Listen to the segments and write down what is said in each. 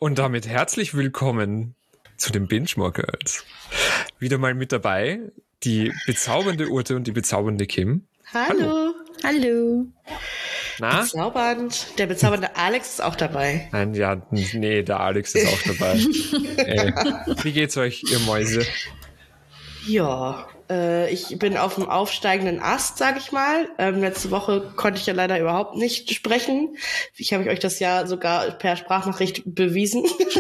Und damit herzlich willkommen zu den Binge Girls. Wieder mal mit dabei die bezaubernde Urte und die bezaubernde Kim. Hallo. Hallo. Na? Bezaubernd. Der bezaubernde Alex ist auch dabei. Nein, ja, nee, der Alex ist auch dabei. Wie geht's euch, ihr Mäuse? Ja, ich bin auf dem aufsteigenden Ast, sag ich mal. Letzte Woche konnte ich ja leider überhaupt nicht sprechen. Ich habe euch das ja sogar per Sprachnachricht bewiesen.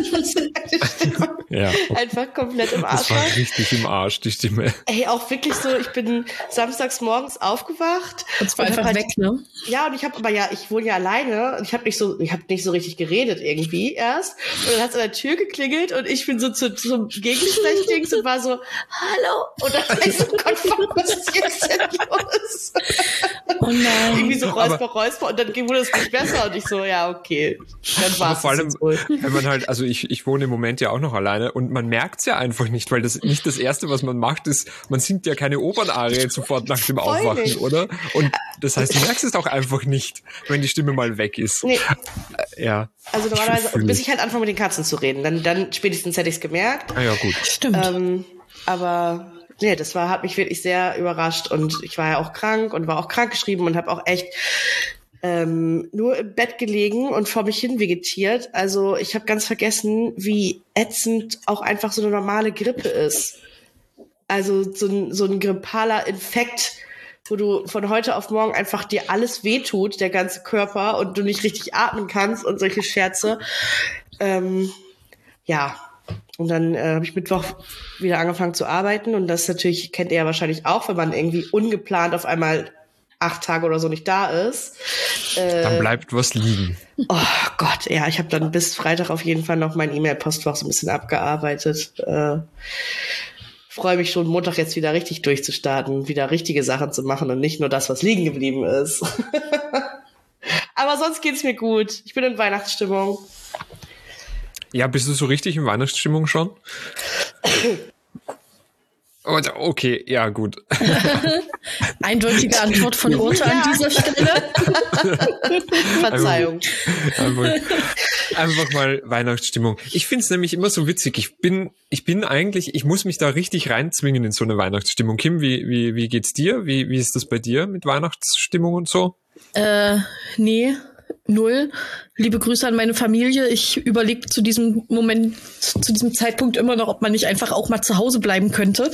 Ja. Einfach komplett im Arsch. Das war richtig im Arsch, die Stimme. Ey, auch wirklich so, ich bin samstags morgens aufgewacht. Und zwar einfach weg, ne? Ja, und ich wohne ja alleine und ich habe nicht so richtig geredet irgendwie erst. Und dann hat es an der Tür geklingelt und ich bin so zum Gegensprechdings und war so, hallo. Und dann war ich so, Gott, was ist jetzt denn los? Oh nein. Irgendwie so Räusper und dann wurde es nicht besser und ich so, ja, okay. Dann war es vor allem, jetzt wohl. wenn man halt, also ich wohne im Moment ja auch noch alleine und man merkt's ja einfach nicht, weil das nicht das Erste, was man macht, ist, man singt ja keine Opernarie sofort nach dem Aufwachen, nicht. oder? Und das heißt, du merkst es auch einfach nicht, wenn die Stimme mal weg ist. Nee. Ja. Also normalerweise, bis ich halt anfange mit den Katzen zu reden, dann spätestens hätte ich es gemerkt. Ah ja, gut. Stimmt. Aber nee, hat mich wirklich sehr überrascht und ich war ja auch krank und war auch krankgeschrieben und habe auch echt nur im Bett gelegen und vor mich hin vegetiert. Also ich habe ganz vergessen, wie ätzend auch einfach so eine normale Grippe ist. Also so ein grippaler Infekt, wo du von heute auf morgen einfach dir alles wehtut, der ganze Körper, und du nicht richtig atmen kannst und solche Scherze. Ja. Und dann habe ich Mittwoch wieder angefangen zu arbeiten und das natürlich kennt ihr ja wahrscheinlich auch, wenn man irgendwie ungeplant auf einmal 8 Tage oder so nicht da ist. Dann bleibt was liegen. Oh Gott, ja, ich habe dann bis Freitag auf jeden Fall noch mein E-Mail-Postfach so ein bisschen abgearbeitet. Freue mich schon, Montag jetzt wieder richtig durchzustarten, wieder richtige Sachen zu machen und nicht nur das, was liegen geblieben ist. Aber sonst geht's mir gut. Ich bin in Weihnachtsstimmung. Ja, bist du so richtig in Weihnachtsstimmung schon? Okay, ja, gut. Eindeutige Antwort von Urte an dieser Stelle. Verzeihung. Einfach mal Weihnachtsstimmung. Ich find's nämlich immer so witzig. Ich bin eigentlich, ich muss mich da richtig reinzwingen in so eine Weihnachtsstimmung. Kim, wie geht's dir? Wie ist das bei dir mit Weihnachtsstimmung und so? Nee, 0. Liebe Grüße an meine Familie. Ich überlege zu diesem Zeitpunkt immer noch, ob man nicht einfach auch mal zu Hause bleiben könnte.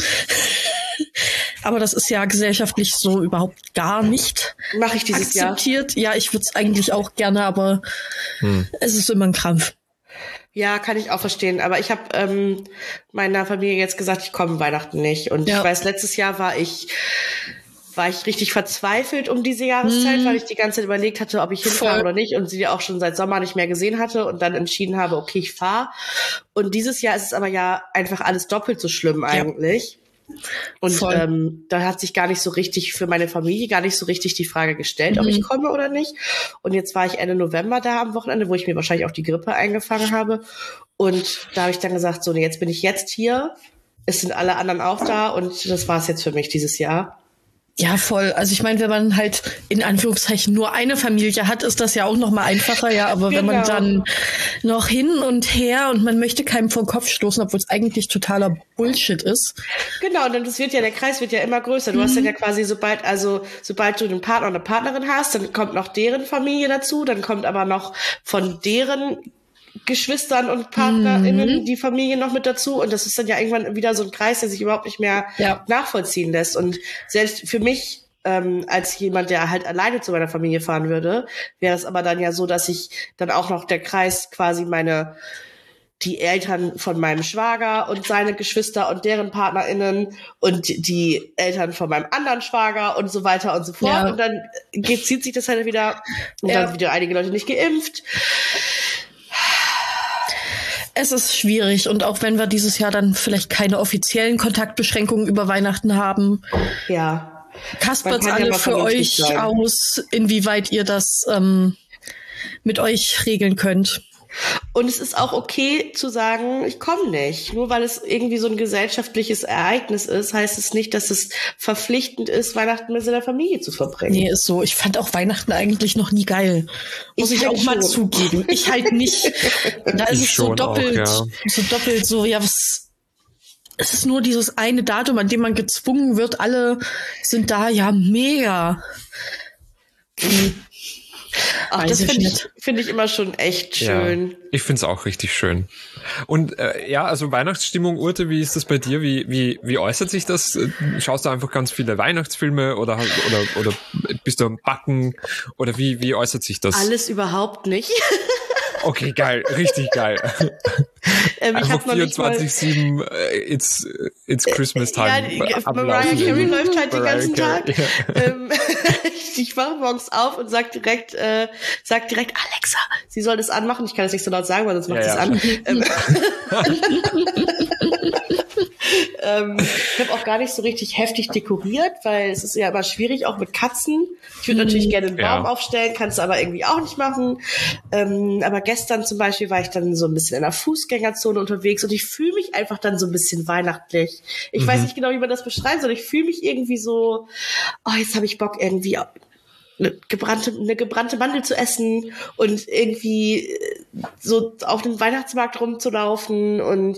Aber das ist ja gesellschaftlich so überhaupt gar nicht Mache ich dieses akzeptiert. Ja, ich würde es eigentlich auch gerne, aber es ist immer ein Krampf. Ja, kann ich auch verstehen. Aber ich habe meiner Familie jetzt gesagt, ich komme Weihnachten nicht. Und ich weiß, letztes Jahr war ich richtig verzweifelt um diese Jahreszeit, weil ich die ganze Zeit überlegt hatte, ob ich hinfahre oder nicht und sie auch schon seit Sommer nicht mehr gesehen hatte und dann entschieden habe, okay, ich fahre. Und dieses Jahr ist es aber ja einfach alles doppelt so schlimm eigentlich. Und da hat sich gar nicht so richtig für meine Familie gar nicht so richtig die Frage gestellt, ob ich komme oder nicht. Und jetzt war ich Ende November da am Wochenende, wo ich mir wahrscheinlich auch die Grippe eingefangen habe. Und da habe ich dann gesagt, so, jetzt bin ich jetzt hier. Es sind alle anderen auch da und das war's jetzt für mich dieses Jahr. Ja, voll. Also ich meine, wenn man halt in Anführungszeichen nur eine Familie hat, ist das ja auch noch mal einfacher, ja. Aber wenn man dann noch hin und her und man möchte keinem vor den Kopf stoßen, obwohl es eigentlich totaler Bullshit ist. Genau, und der Kreis wird ja immer größer. Du hast dann ja quasi, sobald du einen Partner oder eine Partnerin hast, dann kommt noch deren Familie dazu, dann kommt aber noch von deren Geschwistern und PartnerInnen die Familie noch mit dazu und das ist dann ja irgendwann wieder so ein Kreis, der sich überhaupt nicht mehr nachvollziehen lässt und selbst für mich als jemand, der halt alleine zu meiner Familie fahren würde, wäre es aber dann ja so, dass ich dann auch noch der Kreis quasi die Eltern von meinem Schwager und seine Geschwister und deren PartnerInnen und die Eltern von meinem anderen Schwager und so weiter und so fort und dann zieht sich das halt wieder und dann wieder einige Leute nicht geimpft. Es ist schwierig und auch wenn wir dieses Jahr dann vielleicht keine offiziellen Kontaktbeschränkungen über Weihnachten haben, kaspert's alle für euch aus, inwieweit ihr das mit euch regeln könnt. Und es ist auch okay zu sagen, ich komme nicht. Nur weil es irgendwie so ein gesellschaftliches Ereignis ist, heißt es nicht, dass es verpflichtend ist, Weihnachten mit seiner Familie zu verbringen. Nee, ist so. Ich fand auch Weihnachten eigentlich noch nie geil. Muss ich auch mal zugeben. Ich halt nicht. Da ist es so doppelt, was. Es ist nur dieses eine Datum, an dem man gezwungen wird, alle sind da, ja, mega. Ach, das finde ich immer schon echt schön. Ja, ich finde es auch richtig schön. Und also Weihnachtsstimmung, Urte, wie ist das bei dir? Wie äußert sich das? Schaust du einfach ganz viele Weihnachtsfilme oder bist du am Backen? Oder wie äußert sich das? Alles überhaupt nicht. Okay, geil, richtig geil. Einfach 24/7, it's Christmas time. Ja, Mariah Carey läuft halt den ganzen Tag. Ja. Ich wache morgens auf und sag direkt, Alexa, sie soll das anmachen. Ich kann das nicht so laut sagen, weil sonst macht sie es an. Ich habe auch gar nicht so richtig heftig dekoriert, weil es ist ja immer schwierig, auch mit Katzen. Ich würde natürlich gerne einen Baum aufstellen, kannst du aber irgendwie auch nicht machen. Aber gestern zum Beispiel war ich dann so ein bisschen in der Fußgängerzone unterwegs und ich fühle mich einfach dann so ein bisschen weihnachtlich. Ich weiß nicht genau, wie man das beschreiben soll. Ich fühle mich irgendwie so, jetzt habe ich Bock irgendwie eine gebrannte Mandel zu essen und irgendwie so auf dem Weihnachtsmarkt rumzulaufen und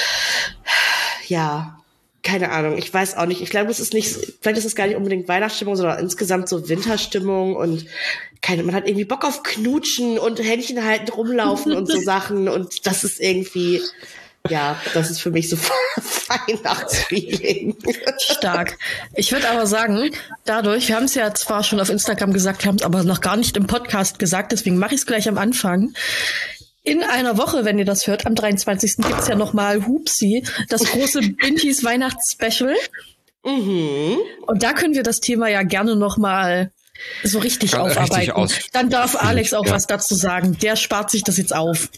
ja, keine Ahnung, ich weiß auch nicht. Ich glaube, vielleicht ist es gar nicht unbedingt Weihnachtsstimmung, sondern insgesamt so Winterstimmung und man hat irgendwie Bock auf Knutschen und Händchen halten, rumlaufen und so Sachen und das ist irgendwie, ja, das ist für mich so Weihnachtsfeeling. Stark. Ich würde aber sagen, wir haben es ja zwar schon auf Instagram gesagt, haben es aber noch gar nicht im Podcast gesagt, deswegen mache ich es gleich am Anfang. In einer Woche, wenn ihr das hört, am 23. gibt es ja nochmal Hupsi, das große Bintis Weihnachtsspecial. Und da können wir das Thema ja gerne nochmal so richtig aufarbeiten. Dann darf Alex auch was dazu sagen. Der spart sich das jetzt auf.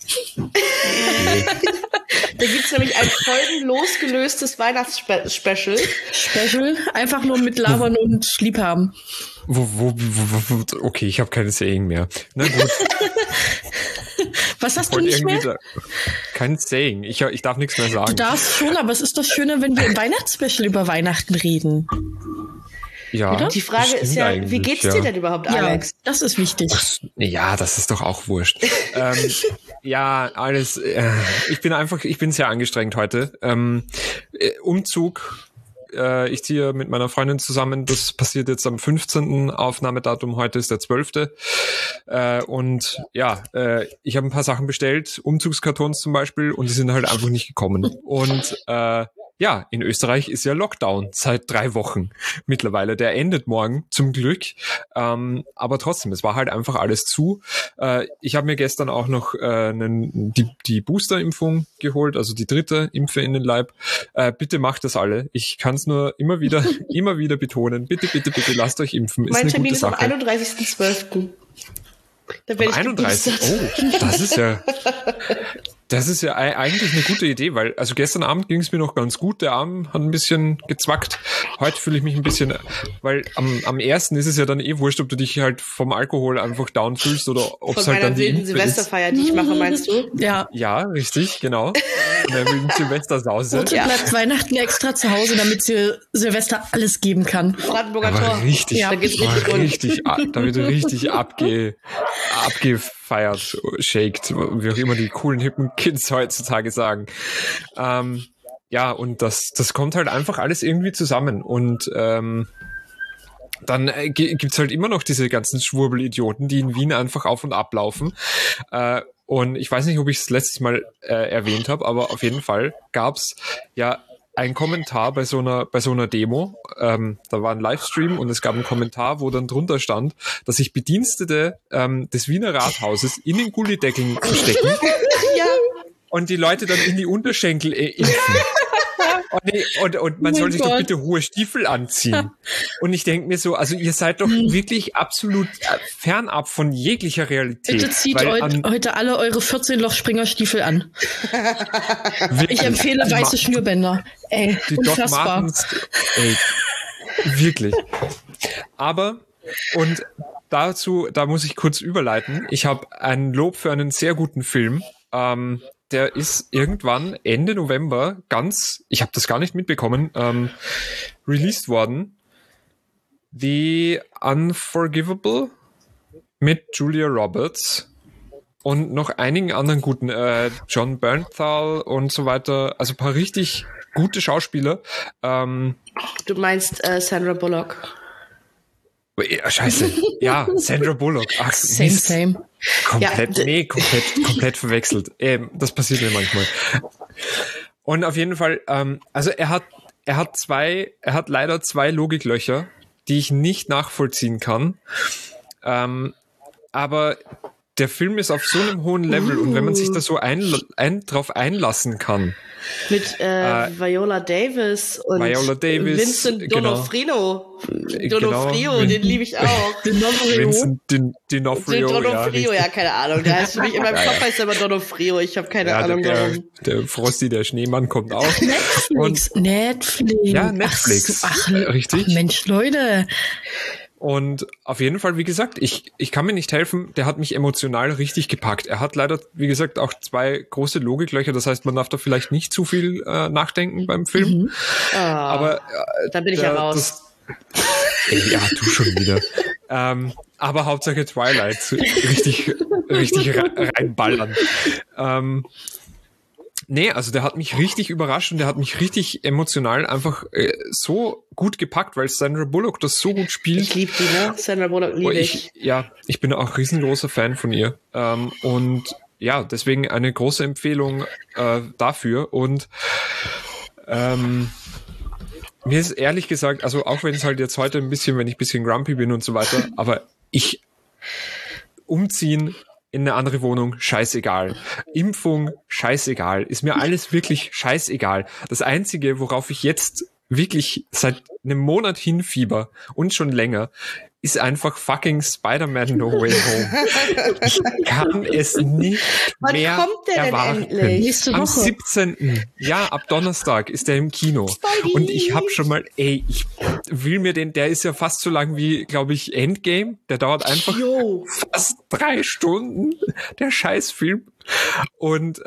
Da gibt's nämlich ein folgenlos gelöstes Weihnachtsspecial. Einfach nur mit Labern und Liebhaben. Okay, ich habe keine Saying mehr. Na gut. Was hast du nicht mehr? Kein Saying. Ich darf nichts mehr sagen. Du darfst schon, aber es ist doch schöner, wenn wir im Weihnachtsspecial über Weihnachten reden. Ja. Oder? Die Frage ist ja, wie geht's dir denn überhaupt, Alex? Das ist wichtig. Ja, das ist doch auch wurscht. Ja, alles. Ich bin sehr angestrengt heute. Umzug. Ich ziehe mit meiner Freundin zusammen. Das passiert jetzt am 15. Aufnahmedatum. Heute ist der 12. Und ja, ich habe ein paar Sachen bestellt, Umzugskartons zum Beispiel, und die sind halt einfach nicht gekommen. Und ja, in Österreich ist ja Lockdown seit 3 Wochen mittlerweile. Der endet morgen, zum Glück. Aber trotzdem, es war halt einfach alles zu. Ich habe mir gestern auch noch die Booster-Impfung geholt, also die 3. Impfe in den Leib. Bitte macht das alle. Ich kann es nur immer wieder betonen. Bitte, bitte, bitte lasst euch impfen. Ist mein eine Termin gute Sache. Ist am 31.12. Da werde ich 31. Oh, das ist ja eigentlich eine gute Idee, weil also gestern Abend ging es mir noch ganz gut, der Arm hat ein bisschen gezwackt. Heute fühle ich mich ein bisschen, weil am 1. ist es ja dann wurscht, ob du dich halt vom Alkohol einfach down fühlst oder ob es halt dann die wilden Silvesterfeier, die ich mache, meinst du? Ja, richtig, genau. In der wilden Silvestersause. Und bleibt Weihnachten extra zu Hause, damit sie Silvester alles geben kann. Brandenburger Tor. Richtig, da geht's richtig rund. Da wird richtig abgefeiert, shaked, wie auch immer die coolen, hippen Kids heutzutage sagen. Ja, und das kommt halt einfach alles irgendwie zusammen. Und dann gibt's halt immer noch diese ganzen Schwurbelidioten, die in Wien einfach auf und ab laufen. Und ich weiß nicht, ob ich es letztes Mal erwähnt habe, aber auf jeden Fall gab's ja ein Kommentar bei so einer Demo. Da war ein Livestream und es gab einen Kommentar, wo dann drunter stand, dass sich Bedienstete des Wiener Rathauses in den Gullideckeln stecken. Ja. Und die Leute dann in die Unterschenkel impfen. Und man soll sich doch bitte hohe Stiefel anziehen. Und ich denke mir so, also ihr seid doch wirklich absolut fernab von jeglicher Realität. Bitte zieht heute alle eure 14-Loch-Springerstiefel an. Ich empfehle weiße Schnürbänder. Ey, die unfassbar. Doc Martens, wirklich. Aber, und da muss ich kurz überleiten. Ich habe ein Lob für einen sehr guten Film. Der ist irgendwann Ende November ich habe das gar nicht mitbekommen, released worden. The Unforgivable mit Julia Roberts und noch einigen anderen guten, John Bernthal und so weiter. Also ein paar richtig gute Schauspieler. Du meinst Sandra Bullock? Ja, scheiße. Ja, Sandra Bullock. Ach, Same. Komplett verwechselt. Das passiert mir manchmal. Und auf jeden Fall, also er hat leider zwei Logiklöcher, die ich nicht nachvollziehen kann. Aber der Film ist auf so einem hohen Level und wenn man sich da so drauf einlassen kann. Mit Viola Davis und Vincent D'Onofrio. D'Onofrio, den liebe ich auch. Vincent D'Onofrio, ja, keine Ahnung. Der heißt für mich in meinem Kopf heißt er immer D'Onofrio. Ich habe keine Ahnung warum. Der Frosty, der Schneemann kommt auch. Netflix. Ja, Netflix. Ach, richtig. Ach, Mensch, Leute. Und auf jeden Fall, wie gesagt, ich kann mir nicht helfen, der hat mich emotional richtig gepackt. Er hat leider, wie gesagt, auch zwei große Logiklöcher, das heißt, man darf da vielleicht nicht zu viel nachdenken beim Film. Mhm. Aber da bin ich ja raus. Ja, du schon wieder. Aber Hauptsache Twilight, richtig reinballern. Nee, also der hat mich richtig überrascht und der hat mich richtig emotional einfach so gut gepackt, weil Sandra Bullock das so gut spielt. Ich liebe die, ne? Sandra Bullock liebe ich. Ja, ich bin auch riesengroßer Fan von ihr. Und ja, deswegen eine große Empfehlung dafür. Und mir ist ehrlich gesagt, also auch wenn es halt jetzt heute wenn ich ein bisschen grumpy bin und so weiter, aber umziehen in eine andere Wohnung, scheißegal. Impfung, scheißegal. Ist mir alles wirklich scheißegal. Das Einzige, worauf ich jetzt wirklich seit einem Monat hinfieber und schon länger, ist einfach fucking Spider-Man No Way Home. Ich kann es nicht mehr kommt der erwarten. denn endlich? Nächste Woche. Am 17. Ja, ab Donnerstag ist der im Kino. Spidey. Und ich habe schon mal, ich will mir der ist ja fast so lang wie, glaube ich, Endgame. Der dauert einfach fast 3 Stunden, der Scheißfilm. Und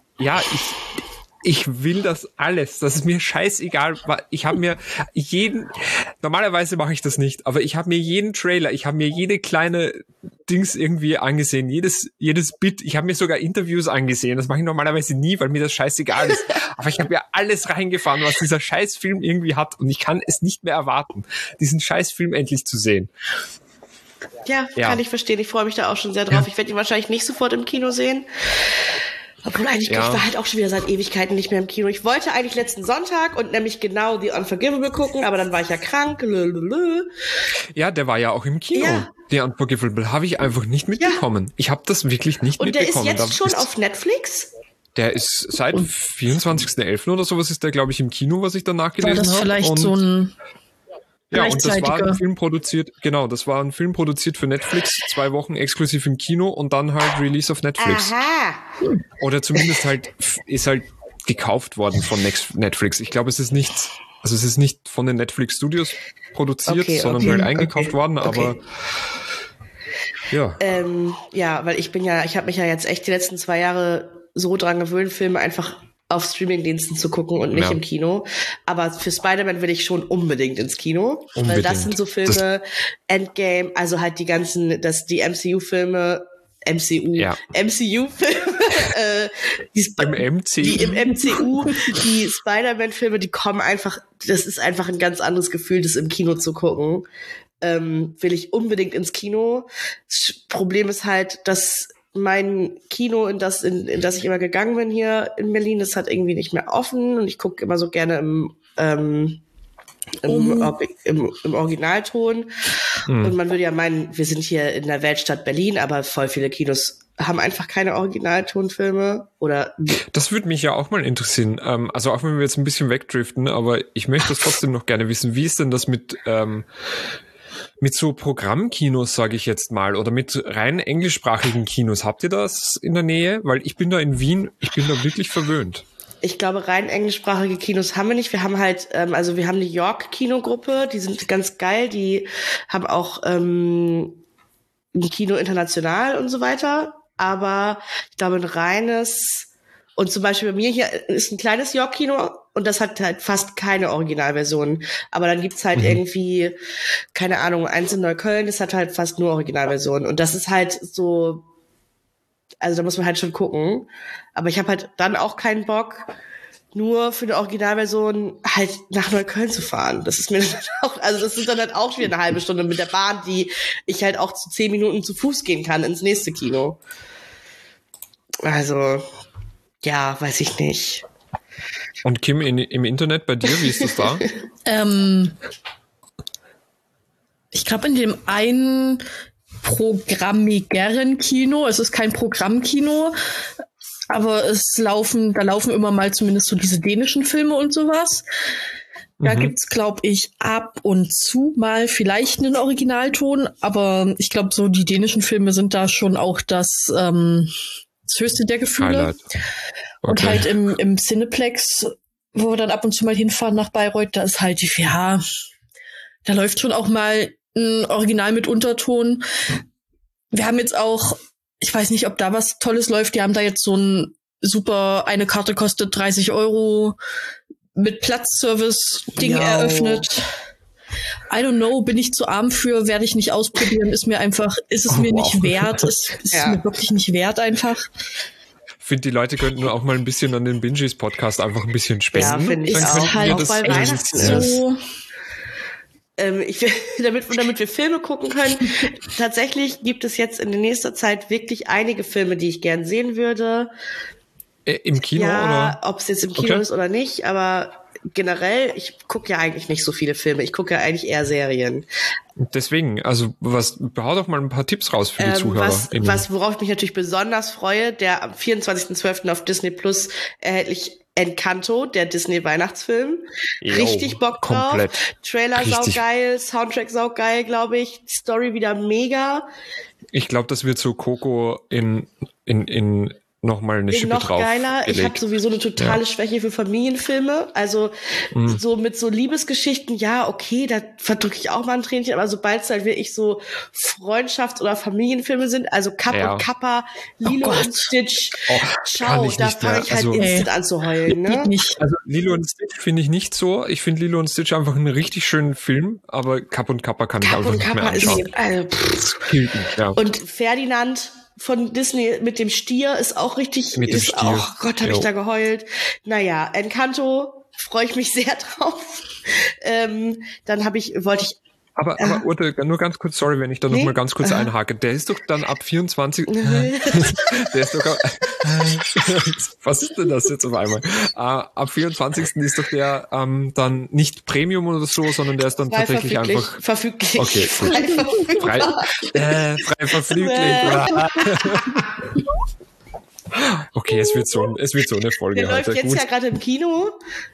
ich will das alles. Das ist mir scheißegal. Ich habe mir normalerweise mache ich das nicht, aber ich habe mir jeden Trailer, ich habe mir jede kleine Dings irgendwie angesehen, jedes Bit. Ich habe mir sogar Interviews angesehen. Das mache ich normalerweise nie, weil mir das scheißegal ist. Aber ich habe mir alles reingefahren, was dieser Scheißfilm irgendwie hat. Und ich kann es nicht mehr erwarten, diesen Scheißfilm endlich zu sehen. Ja, kann ich verstehen. Ich freue mich da auch schon sehr drauf. Ja. Ich werde ihn wahrscheinlich nicht sofort im Kino sehen. Obwohl eigentlich, ich war halt auch schon wieder seit Ewigkeiten nicht mehr im Kino. Ich wollte eigentlich letzten Sonntag und nämlich genau The Unforgivable gucken, aber dann war ich ja krank. Ja, der war ja auch im Kino. Ja. The Unforgivable habe ich einfach nicht mitbekommen. Ja. Ich habe das wirklich nicht mitbekommen. Und der ist jetzt schon auf Netflix? Der ist seit 24.11. oder sowas ist der, glaube ich, im Kino, was ich danach gelesen habe. War das vielleicht so ein... Ja, und das war ein Film produziert, für Netflix, 2 Wochen exklusiv im Kino und dann halt Release auf Netflix. Aha. Oder zumindest ist halt gekauft worden von Netflix. Ich glaube, es ist nicht von den Netflix Studios produziert, sondern halt eingekauft worden, aber ja. Ja, weil ich habe mich ja jetzt echt die letzten 2 Jahre so dran gewöhnt, Filme einfach auf Streamingdiensten zu gucken und nicht im Kino. Aber für Spider-Man will ich schon unbedingt ins Kino. Weil das sind so Filme, Endgame, also halt die MCU-Filme, die Spider-Man-Filme, die kommen einfach, das ist einfach ein ganz anderes Gefühl, das im Kino zu gucken. Will ich unbedingt ins Kino. Das Problem ist halt, dass mein Kino, in das ich immer gegangen bin hier in Berlin, das hat irgendwie nicht mehr offen und ich gucke immer so gerne im Originalton. Und man würde ja meinen, wir sind hier in der Weltstadt Berlin, aber voll viele Kinos haben einfach keine Originaltonfilme oder. Das würde mich ja auch mal interessieren. Also auch wenn wir jetzt ein bisschen wegdriften, aber ich möchte das trotzdem noch gerne wissen. Wie ist denn das mit so Programmkinos, sage ich jetzt mal, oder mit rein englischsprachigen Kinos? Habt ihr das in der Nähe? Weil ich bin da in Wien, ich bin da wirklich verwöhnt. Ich glaube, rein englischsprachige Kinos haben wir nicht. Wir haben halt, wir haben die York-Kinogruppe, die sind ganz geil, die haben auch ein Kino international und so weiter, aber ich glaube ein reines, und zum Beispiel bei mir hier ist ein kleines York-Kino und das hat halt fast keine Originalversion. Aber dann gibt's halt irgendwie, keine Ahnung, eins in Neukölln, das hat halt fast nur Originalversionen. Und das ist halt so, also da muss man halt schon gucken. Aber ich habe halt dann auch keinen Bock, nur für eine Originalversion halt nach Neukölln zu fahren. Das ist mir dann auch, also das ist dann halt auch wieder eine halbe Stunde mit der Bahn, die ich halt auch zu 10 Minuten zu Fuß gehen kann ins nächste Kino. Also, ja, weiß ich nicht. Und Kim, im Internet bei dir, wie ist das da? Ich glaube, in dem einen programmigeren Kino, es ist kein Programmkino, aber da laufen immer mal zumindest so diese dänischen Filme und sowas. Da gibt's, glaube ich, ab und zu mal vielleicht einen Originalton, aber ich glaube, so die dänischen Filme sind da schon auch das höchste der Gefühle. Highlight. Okay. Und halt im Cineplex, wo wir dann ab und zu mal hinfahren nach Bayreuth, da ist halt, ja, da läuft schon auch mal ein Original mit Unterton. Wir haben jetzt auch, ich weiß nicht, ob da was Tolles läuft, die haben da jetzt so ein super, eine Karte kostet 30 € mit Platzservice-Ding eröffnet. I don't know, bin ich zu arm für, werde ich nicht ausprobieren, ist es mir nicht wert, ist mir wirklich nicht wert einfach. Ich finde, die Leute könnten nur auch mal ein bisschen an den Binges-Podcast einfach ein bisschen spenden. Ja, finde ich auch. Halt auch bei Weihnachten so. Damit wir Filme gucken können, tatsächlich gibt es jetzt in der nächster Zeit wirklich einige Filme, die ich gern sehen würde. Im Kino, oder? Ob es jetzt im Kino ist oder nicht, aber generell, ich gucke ja eigentlich nicht so viele Filme. Ich gucke ja eigentlich eher Serien. Deswegen, also hau doch mal ein paar Tipps raus für die Zuhörer. Worauf ich mich natürlich besonders freue, der am 24.12. auf Disney Plus erhältlich Encanto, der Disney-Weihnachtsfilm. Richtig Bock drauf. Komplett. Trailer saugeil, Soundtrack saugeil, glaube ich. Story wieder mega. Ich glaube, das wird so Coco in noch mal eine Schippe noch drauf geiler. gelegt. Ich habe sowieso eine totale Schwäche für Familienfilme. Also so mit so Liebesgeschichten, ja, okay, da verdrücke ich auch mal ein Tränchen, aber sobald es halt wirklich so Freundschafts- oder Familienfilme sind, also Kapp und Kappa, Lilo und Stitch, ciao, da fange ich halt instant an zu heulen. Ne? Also Lilo und Stitch finde ich nicht so. Ich finde Lilo und Stitch einfach einen richtig schönen Film, aber Kapp und Kappa kann ich einfach nicht mehr anschauen. Und Ferdinand von Disney mit dem Stier ist auch richtig, oh Gott, habe ich da geheult. Naja, Encanto, freue ich mich sehr drauf. Dann wollte ich Aber Urte, nur ganz kurz, sorry, wenn ich da noch mal ganz kurz einhake. Der ist doch dann ab 24. Der ist doch was ist denn das jetzt auf einmal? Ab 24. ist doch der dann nicht Premium oder so, sondern der ist dann tatsächlich einfach verfüglich. Okay, frei verfüglich. Okay, es wird so eine Folge der heute. Läuft jetzt ja gerade im Kino.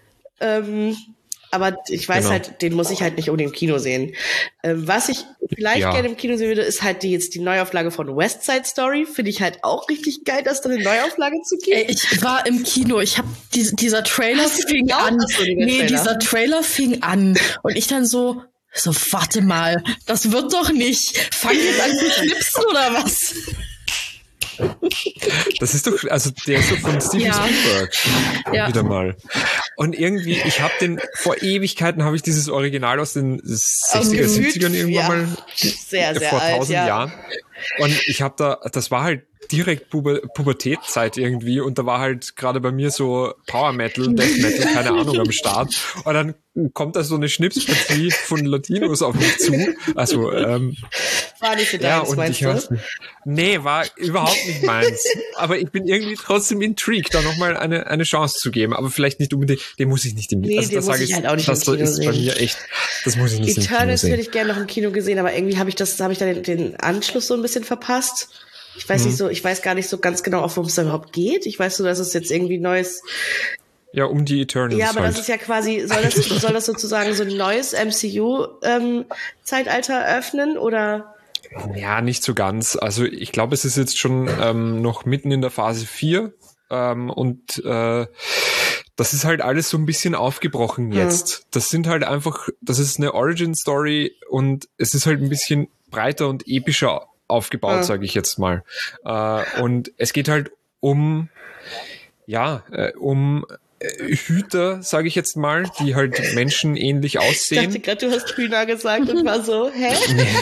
Aber ich weiß halt, den muss ich halt nicht unbedingt im Kino sehen. Was ich vielleicht gerne im Kino sehen würde, ist halt die Neuauflage von West Side Story. Finde ich halt auch richtig geil, dass da eine Neuauflage zu gibt. Ich war im Kino. Ich habe dieser Trailer fing an. Dieser Trailer fing an. Und ich dann so, warte mal, das wird doch nicht. Fang jetzt an zu schnipsen oder was? Das ist doch, also der ist doch von Steven Spielberg. Wieder mal. Und irgendwie, vor Ewigkeiten habe ich dieses Original aus den 60er, 70ern irgendwann mal. Sehr, sehr vor alt, 1000 Jahren. Und ich habe das war halt direkt Pubertätzeit irgendwie und da war halt gerade bei mir so Power Metal, Death Metal, keine Ahnung, am Start. Und dann kommt da so eine Schnipspartie von Latinos auf mich zu. Also, war nicht für deins, meinst du? Nee, war überhaupt nicht meins. Aber ich bin irgendwie trotzdem intrigued, da nochmal eine Chance zu geben. Aber vielleicht nicht unbedingt, den muss ich nicht im Kino. Nee, den muss ich halt auch nicht im Kino sehen. Das ist bei mir echt, das muss ich nicht im Kino sehen. Eternals hätte ich gerne noch im Kino gesehen, aber irgendwie habe ich da den Anschluss so ein bisschen verpasst. Ich weiß gar nicht so ganz genau, worum es da überhaupt geht. Ich weiß nur, dass es jetzt irgendwie neues. Ja, um die Eternals. Ja, aber das ist ja quasi, soll das sozusagen so ein neues MCU-Zeitalter eröffnen oder? Ja, nicht so ganz. Also ich glaube, es ist jetzt schon noch mitten in der Phase 4 und das ist halt alles so ein bisschen aufgebrochen jetzt. Das ist eine Origin-Story und es ist halt ein bisschen breiter und epischer aufgebaut, sage ich jetzt mal. Und es geht halt um Hüter, sage ich jetzt mal, die halt menschenähnlich aussehen. Ich dachte gerade, du hast Hühner gesagt und war so, hä?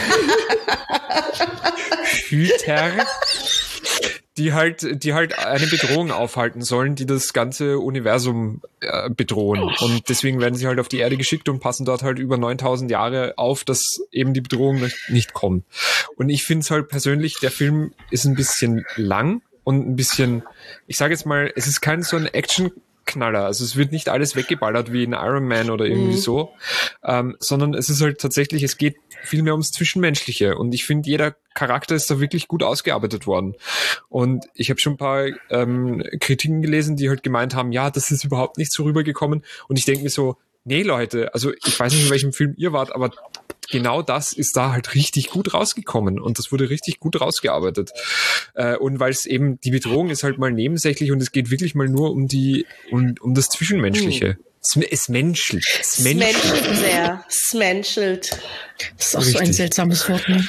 Hüter, die halt eine Bedrohung aufhalten sollen, die das ganze Universum bedrohen. Und deswegen werden sie halt auf die Erde geschickt und passen dort halt über 9000 Jahre auf, dass eben die Bedrohung nicht kommt. Und ich finde es halt persönlich, der Film ist ein bisschen lang und ein bisschen, ich sage jetzt mal, es ist kein so ein Action-Knaller. Also es wird nicht alles weggeballert wie in Iron Man oder irgendwie so, sondern es ist halt tatsächlich, es geht viel mehr ums Zwischenmenschliche. Und ich finde, jeder Charakter ist da wirklich gut ausgearbeitet worden. Und ich habe schon ein paar Kritiken gelesen, die halt gemeint haben, ja, das ist überhaupt nicht so rübergekommen. Und ich denke mir so, nee, Leute, also ich weiß nicht, in welchem Film ihr wart, aber genau das ist da halt richtig gut rausgekommen und das wurde richtig gut rausgearbeitet. Und weil es eben, die Bedrohung ist halt mal nebensächlich und es geht wirklich mal nur um das Zwischenmenschliche. Es menschelt. Es menschelt sehr. Es menschelt. Das ist auch richtig. So ein seltsames Wort, ne?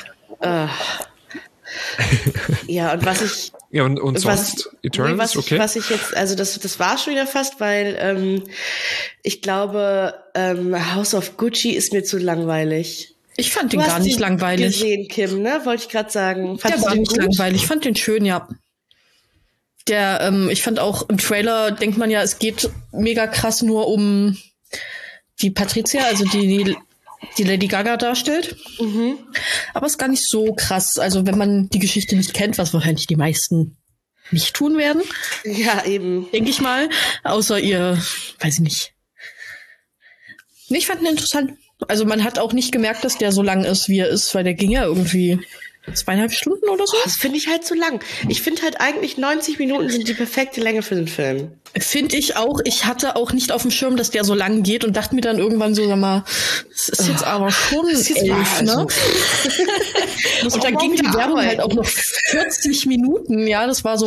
Ja, und was ich... Ja, und sonst Eternals, okay? Was ich jetzt, also das war schon wieder fast, weil ich glaube, House of Gucci ist mir zu langweilig. Ich fand den gar nicht langweilig. Gesehen, Kim, ne? Wollte ich gerade sagen. Der war nicht langweilig. Ich fand den schön, ja. Ich fand auch im Trailer, denkt man ja, es geht mega krass nur um die Patricia, also die Lady Gaga darstellt. Mhm. Aber ist gar nicht so krass. Also wenn man die Geschichte nicht kennt, was wahrscheinlich die meisten nicht tun werden. Ja, eben. Denke ich mal. Außer ihr, weiß ich nicht. Nee, ich fand ihn interessant. Also man hat auch nicht gemerkt, dass der so lang ist, wie er ist, weil der ging ja irgendwie 2,5 Stunden oder so. Das finde ich halt zu lang. Ich finde halt eigentlich 90 Minuten sind die perfekte Länge für den Film. Finde ich auch. Ich hatte auch nicht auf dem Schirm, dass der so lang geht und dachte mir dann irgendwann so, sag mal, das ist jetzt aber schon 11, ne? Und dann ging die Werbung halt auch noch 40 Minuten. Ja, das war so.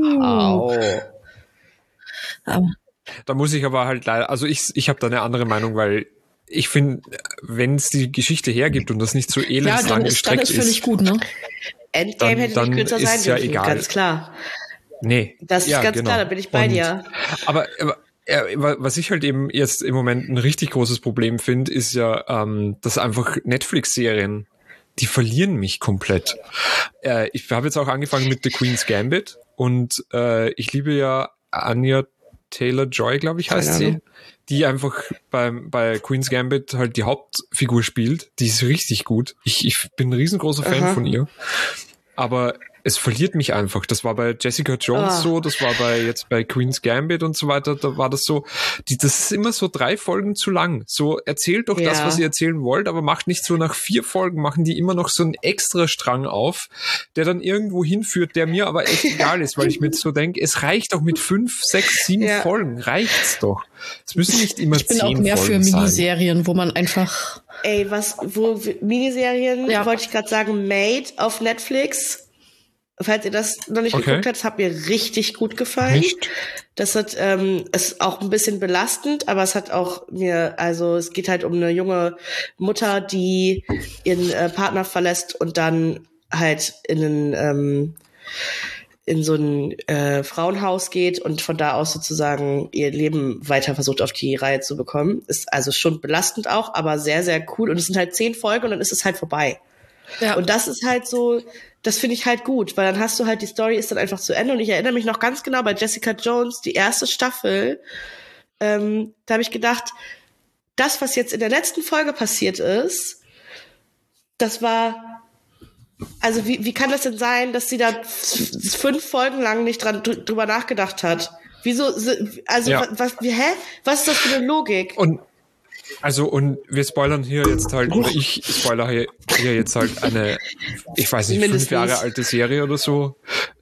Da muss ich aber halt leider, also ich habe da eine andere Meinung, weil ich finde, wenn es die Geschichte hergibt und das nicht so elendslang gestreckt ist, dann ist völlig gut, ne? Endgame hätte nicht kürzer sein dürfen, ja, ganz klar. Nee. Das ist ganz klar, da bin ich bei dir. Aber was ich halt eben jetzt im Moment ein richtig großes Problem finde, ist ja, dass einfach Netflix-Serien, die verlieren mich komplett. Ich habe jetzt auch angefangen mit The Queen's Gambit und ich liebe ja Anya Taylor-Joy, glaube ich, heißt sie, die einfach bei Queen's Gambit halt die Hauptfigur spielt. Die ist richtig gut. Ich bin ein riesengroßer Fan von ihr. Aber es verliert mich einfach. Das war bei Jessica Jones so, das war jetzt bei Queen's Gambit und so weiter, da war das so, das ist immer so 3 Folgen zu lang. So, erzählt doch das, was ihr erzählen wollt, aber macht nicht so nach 4 Folgen, machen die immer noch so einen extra Strang auf, der dann irgendwo hinführt, der mir aber echt egal ist, weil ich mir so denke, es reicht doch mit 5, 6, 7 Folgen, reicht's doch. Es müssen nicht immer 10 Folgen sein. Ich bin auch mehr für Miniserien, wo man einfach... Miniserien, wollte ich gerade sagen, Made auf Netflix. Falls ihr das noch nicht geguckt habt, das hat mir richtig gut gefallen. Nicht? Das hat, ist auch ein bisschen belastend, aber es hat auch es geht halt um eine junge Mutter, die ihren Partner verlässt und dann halt in so ein Frauenhaus geht und von da aus sozusagen ihr Leben weiter versucht auf die Reihe zu bekommen. Ist also schon belastend auch, aber sehr, sehr cool. Und es sind halt 10 Folgen und dann ist es halt vorbei. Ja. Und das ist halt so, das finde ich halt gut, weil dann hast du halt, die Story ist dann einfach zu Ende. Und ich erinnere mich noch ganz genau bei Jessica Jones, die erste Staffel, da habe ich gedacht, das, was jetzt in der letzten Folge passiert ist, das war, also wie kann das denn sein, dass sie da 5 Folgen lang nicht drüber nachgedacht hat? Wieso, also was ist das für eine Logik? Und wir spoilern hier jetzt halt, oder ich spoilere hier jetzt halt eine, ich weiß nicht, 5 Jahre alte Serie oder so,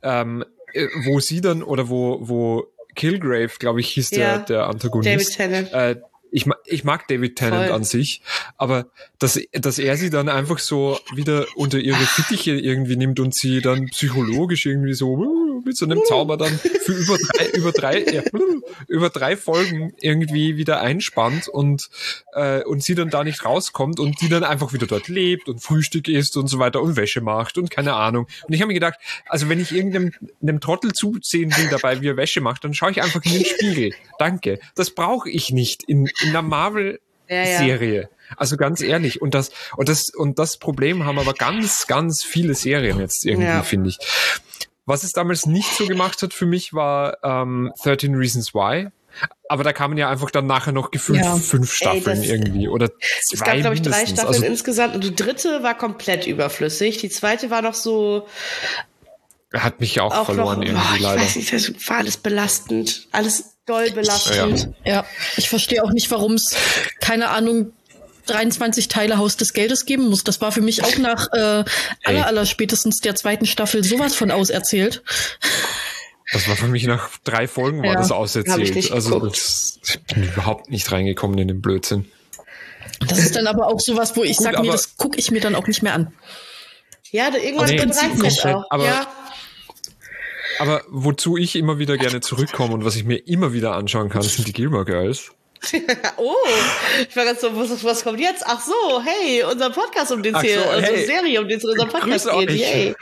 wo sie dann, oder wo Kilgrave, glaube ich, hieß der Antagonist. David Tennant. Ich mag David Tennant an sich, aber dass er sie dann einfach so wieder unter ihre Fittiche irgendwie nimmt und sie dann psychologisch irgendwie so mit so einem Zauber dann für über drei Folgen irgendwie wieder einspannt und sie dann da nicht rauskommt und die dann einfach wieder dort lebt und Frühstück isst und so weiter und Wäsche macht und keine Ahnung. Und ich habe mir gedacht, also wenn ich irgendeinem Trottel zusehen will dabei, wie er Wäsche macht, dann schaue ich einfach in den Spiegel. Danke. Das brauche ich nicht in einer Marvel-Serie. Ja. Also ganz ehrlich. Und das Problem haben aber ganz, ganz viele Serien jetzt irgendwie, finde ich. Was es damals nicht so gemacht hat für mich, war 13 Reasons Why. Aber da kamen ja einfach dann nachher noch gefühlt 5 Staffeln irgendwie. Oder 2 Es gab, glaube ich, 3 Staffeln also, insgesamt. Und die 3. war komplett überflüssig. Die 2. war noch so... Er hat mich auch verloren noch, irgendwie leider. Ich weiß nicht, das war alles belastend. Alles doll belastend. Ja, ich verstehe auch nicht, warum es, keine Ahnung, 23 Teile Haus des Geldes geben muss. Das war für mich auch nach aller spätestens der 2. Staffel sowas von auserzählt. Das war für mich nach 3 Folgen war das auserzählt. Ich bin überhaupt nicht reingekommen in den Blödsinn. Das ist dann aber auch sowas, wo ich sage, nee, das gucke ich mir dann auch nicht mehr an. Ja, irgendwann reicht es auch. Aber wozu ich immer wieder gerne zurückkomme und was ich mir immer wieder anschauen kann, sind die Gilmore Girls. Oh, ich war ganz so, was kommt jetzt? Ach so, hey, unser Podcast, um den es hier, unsere Serie, um den es in unserem Podcast geht. Hey.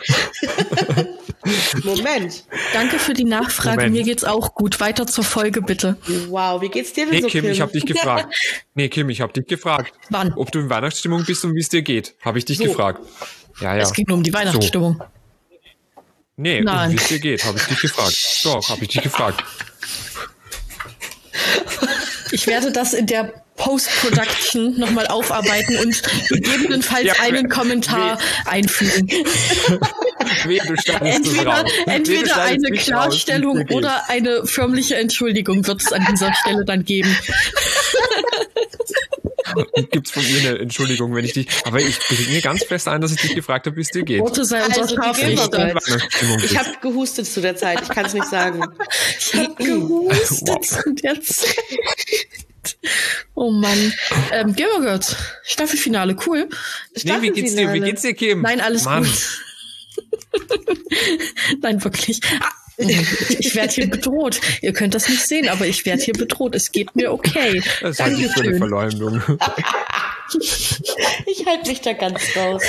Moment. Danke für die Nachfrage. Mir geht's auch gut. Weiter zur Folge, bitte. Wow, wie geht's dir denn so, Kim? Ich habe dich gefragt. Kim, ich habe dich gefragt. Wann? Ob du in Weihnachtsstimmung bist und wie es dir geht. Habe ich dich gefragt. Ja. Es ging nur um die Weihnachtsstimmung. So. Nee, wie es dir geht, habe ich dich gefragt. Doch, habe ich dich gefragt. Ich werde das in der Post-Production nochmal aufarbeiten und gegebenenfalls einen Kommentar einfügen. Entweder eine Klarstellung oder eine förmliche Entschuldigung wird es an dieser Stelle dann geben. Gibt's von mir eine Entschuldigung, wenn ich dich... Aber ich bilde mir ganz fest ein, dass ich dich gefragt habe, wie es dir geht. Ich habe gehustet zu der Zeit, ich kann es nicht sagen. Ich habe gehustet zu der Zeit. Oh Mann. Gilmore Girls, Staffelfinale, cool. Nee, wie geht's dir, Kim? Nein, alles gut. Nein, wirklich. Ich werde hier bedroht. Ihr könnt das nicht sehen, aber ich werde hier bedroht. Es geht mir okay. Das halte ich für eine Verleumdung. Ich halte mich da ganz raus.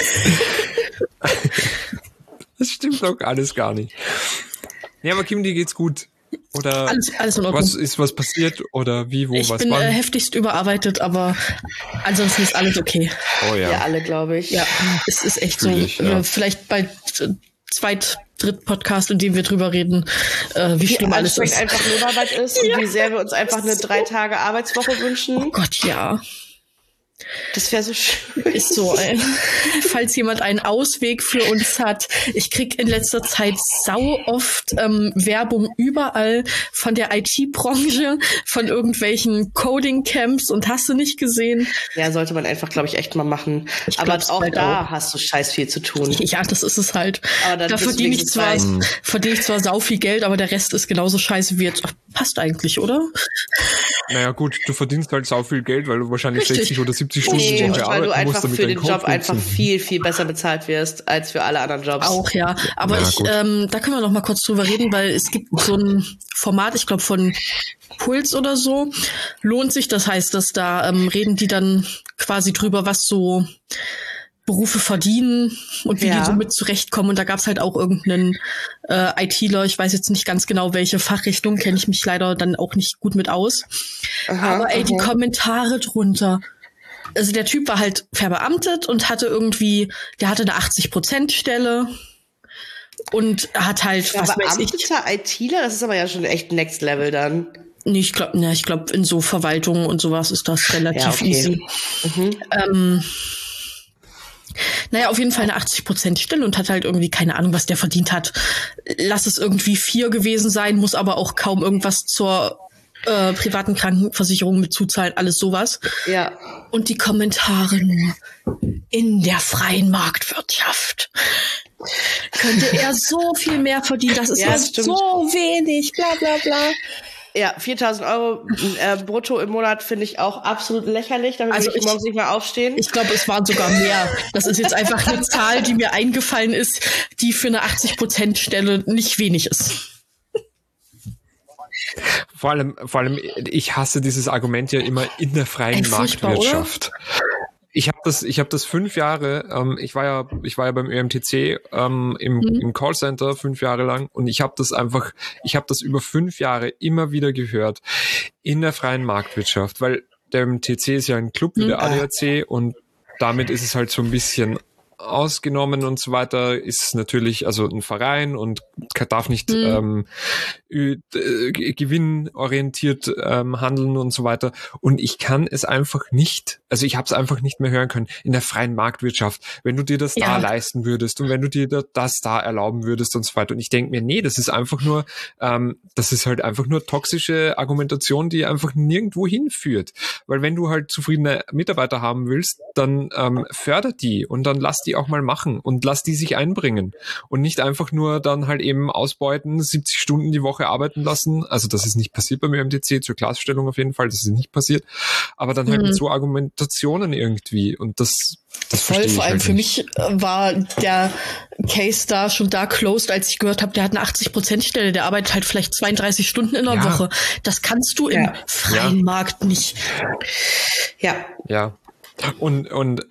Das stimmt doch alles gar nicht. Nee, aber Kim, dir geht's gut. Oder alles in Ordnung. Was passiert oder wie, wo, was wann? Ich bin heftigst überarbeitet, aber ansonsten ist alles okay. Oh ja. Ja, alle, glaube ich. Ja, es ist echt so. Vielleicht bald Dritt-Podcast, in dem wir drüber reden, wie schlimm alles ist. Einfach Lohnarbeit ist und wie sehr wir uns einfach eine 3 Tage Arbeitswoche wünschen. Oh Gott, ja. Das wäre so schön. Ist so, falls jemand einen Ausweg für uns hat. Ich krieg in letzter Zeit sau oft Werbung überall von der IT-Branche, von irgendwelchen Coding-Camps und hast du nicht gesehen? Ja, sollte man einfach, glaube ich, echt mal machen. Aber auch da hast du scheiß viel zu tun. Ja, das ist es halt. Da verdiene ich zwar sau viel Geld, aber der Rest ist genauso scheiße wie jetzt. Ach, passt eigentlich, oder? Naja gut, du verdienst halt sau viel Geld, weil du wahrscheinlich 60 oder 70 Stunden weil du einfach für den Job einfach viel, viel besser bezahlt wirst als für alle anderen Jobs. Auch, ja. Aber da können wir noch mal kurz drüber reden, weil es gibt so ein Format, ich glaube von Puls oder so, lohnt sich. Das heißt, dass da reden die dann quasi drüber, was so Berufe verdienen und wie die so mit zurechtkommen. Und da gab's halt auch irgendeinen ITler, ich weiß jetzt nicht ganz genau, welche Fachrichtung, kenne ich mich leider dann auch nicht gut mit aus. Aber die Kommentare drunter. Also der Typ war halt verbeamtet und hatte eine 80%-Stelle und hat halt, was weiß ich. ITler, das ist aber ja schon echt Next Level dann. Nee, ich glaube, in so Verwaltungen und sowas ist das relativ easy. Naja, auf jeden Fall eine 80%-Stelle und hat halt irgendwie keine Ahnung, was der verdient hat. Lass es irgendwie 4 gewesen sein, muss aber auch kaum irgendwas zur privaten Krankenversicherung mit zuzahlen, alles sowas. Ja. Und die Kommentare nur in der freien Marktwirtschaft könnte er so viel mehr verdienen, das ist so wenig, bla bla bla. Ja, 4.000 Euro brutto im Monat finde ich auch absolut lächerlich. Damit Also will ich morgens nicht mehr aufstehen. Ich glaube, es waren sogar mehr. Das ist jetzt einfach eine Zahl, die mir eingefallen ist, die für eine 80%-Stelle nicht wenig ist. Vor allem, ich hasse dieses Argument ja immer in der freien Marktwirtschaft. Ich habe das 5 Jahre, ich war ja beim ÖMTC im Callcenter 5 Jahre lang und ich habe das über 5 Jahre immer wieder gehört in der freien Marktwirtschaft, weil der ÖMTC ist ja ein Club wie der ADAC und damit ist es halt so ein bisschen ausgenommen und so weiter, ist natürlich also ein Verein und darf nicht gewinnorientiert handeln und so weiter. Und ich kann es einfach nicht, also ich habe es einfach nicht mehr hören können in der freien Marktwirtschaft, wenn du dir das da leisten würdest und wenn du dir das da erlauben würdest und so weiter. Und ich denke mir, nee, das ist einfach nur, das ist halt einfach nur toxische Argumentation, die einfach nirgendwo hinführt. Weil wenn du halt zufriedene Mitarbeiter haben willst, dann förder die und dann lass die auch mal machen und lass die sich einbringen und nicht einfach nur dann halt eben ausbeuten, 70 Stunden die Woche arbeiten lassen. Also das ist nicht passiert beim ÖMTC, zur Klarstellung auf jeden Fall, das ist nicht passiert. Aber dann halt mit so Argumentationen irgendwie und das voll, vor allem halt für nicht. mich war der Case da schon da closed, als ich gehört habe, der hat eine 80%-Stelle, der arbeitet halt vielleicht 32 Stunden in der Woche. Das kannst du im freien Markt nicht. Ja. Und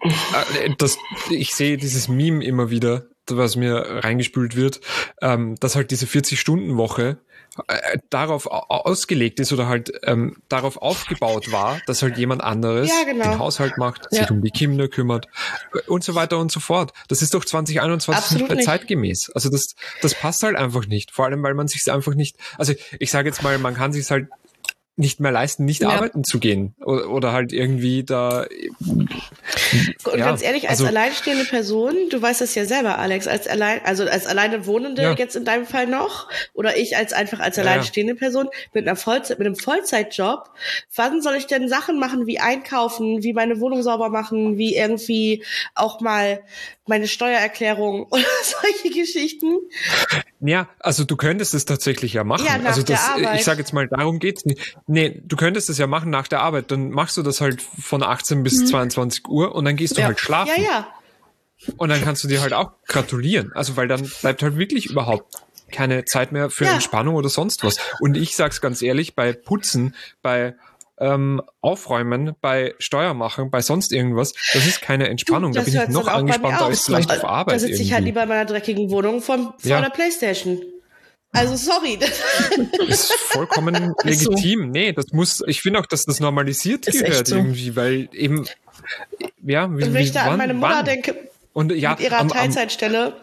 ich sehe dieses Meme immer wieder, was mir reingespült wird, dass halt diese 40-Stunden-Woche darauf ausgelegt ist oder halt darauf aufgebaut war, dass halt jemand anderes den Haushalt macht, sich um die Kinder kümmert und so weiter und so fort. Das ist doch 2021 Absolut nicht mehr zeitgemäß. Also das passt halt einfach nicht. Vor allem, weil man sich einfach nicht, also ich sage jetzt mal, man kann sich halt nicht mehr leisten, nicht arbeiten zu gehen oder halt irgendwie da. Und ganz ehrlich, als alleinstehende Person, du weißt das ja selber, Alex, als alleine Wohnende jetzt in deinem Fall noch oder ich als alleinstehende Person mit einem Vollzeitjob, wann soll ich denn Sachen machen wie einkaufen, wie meine Wohnung sauber machen, wie irgendwie auch mal meine Steuererklärung oder solche Geschichten? Ja, also du könntest es tatsächlich ja machen. Ja, nach der Arbeit. Ich sage jetzt mal, darum geht's nicht. Nee, du könntest es ja machen nach der Arbeit. Dann machst du das halt von 18 bis 22 Uhr und dann gehst du halt schlafen. Ja. Und dann kannst du dir halt auch gratulieren. Also weil dann bleibt halt wirklich überhaupt keine Zeit mehr für Entspannung oder sonst was. Und ich sag's ganz ehrlich, bei Putzen, bei Aufräumen, bei Steuermachen, bei sonst irgendwas, das ist keine Entspannung. Da bin ich noch angespannter als vielleicht auf Arbeit. Da sitze ich halt lieber in meiner dreckigen Wohnung vor der Playstation. Also sorry. Das ist vollkommen legitim. Nee, ich finde auch, dass das normalisiert ist gehört so. irgendwie, weil eben, und wenn ich da an meine Mutter denke, und mit ihrer Teilzeitstelle,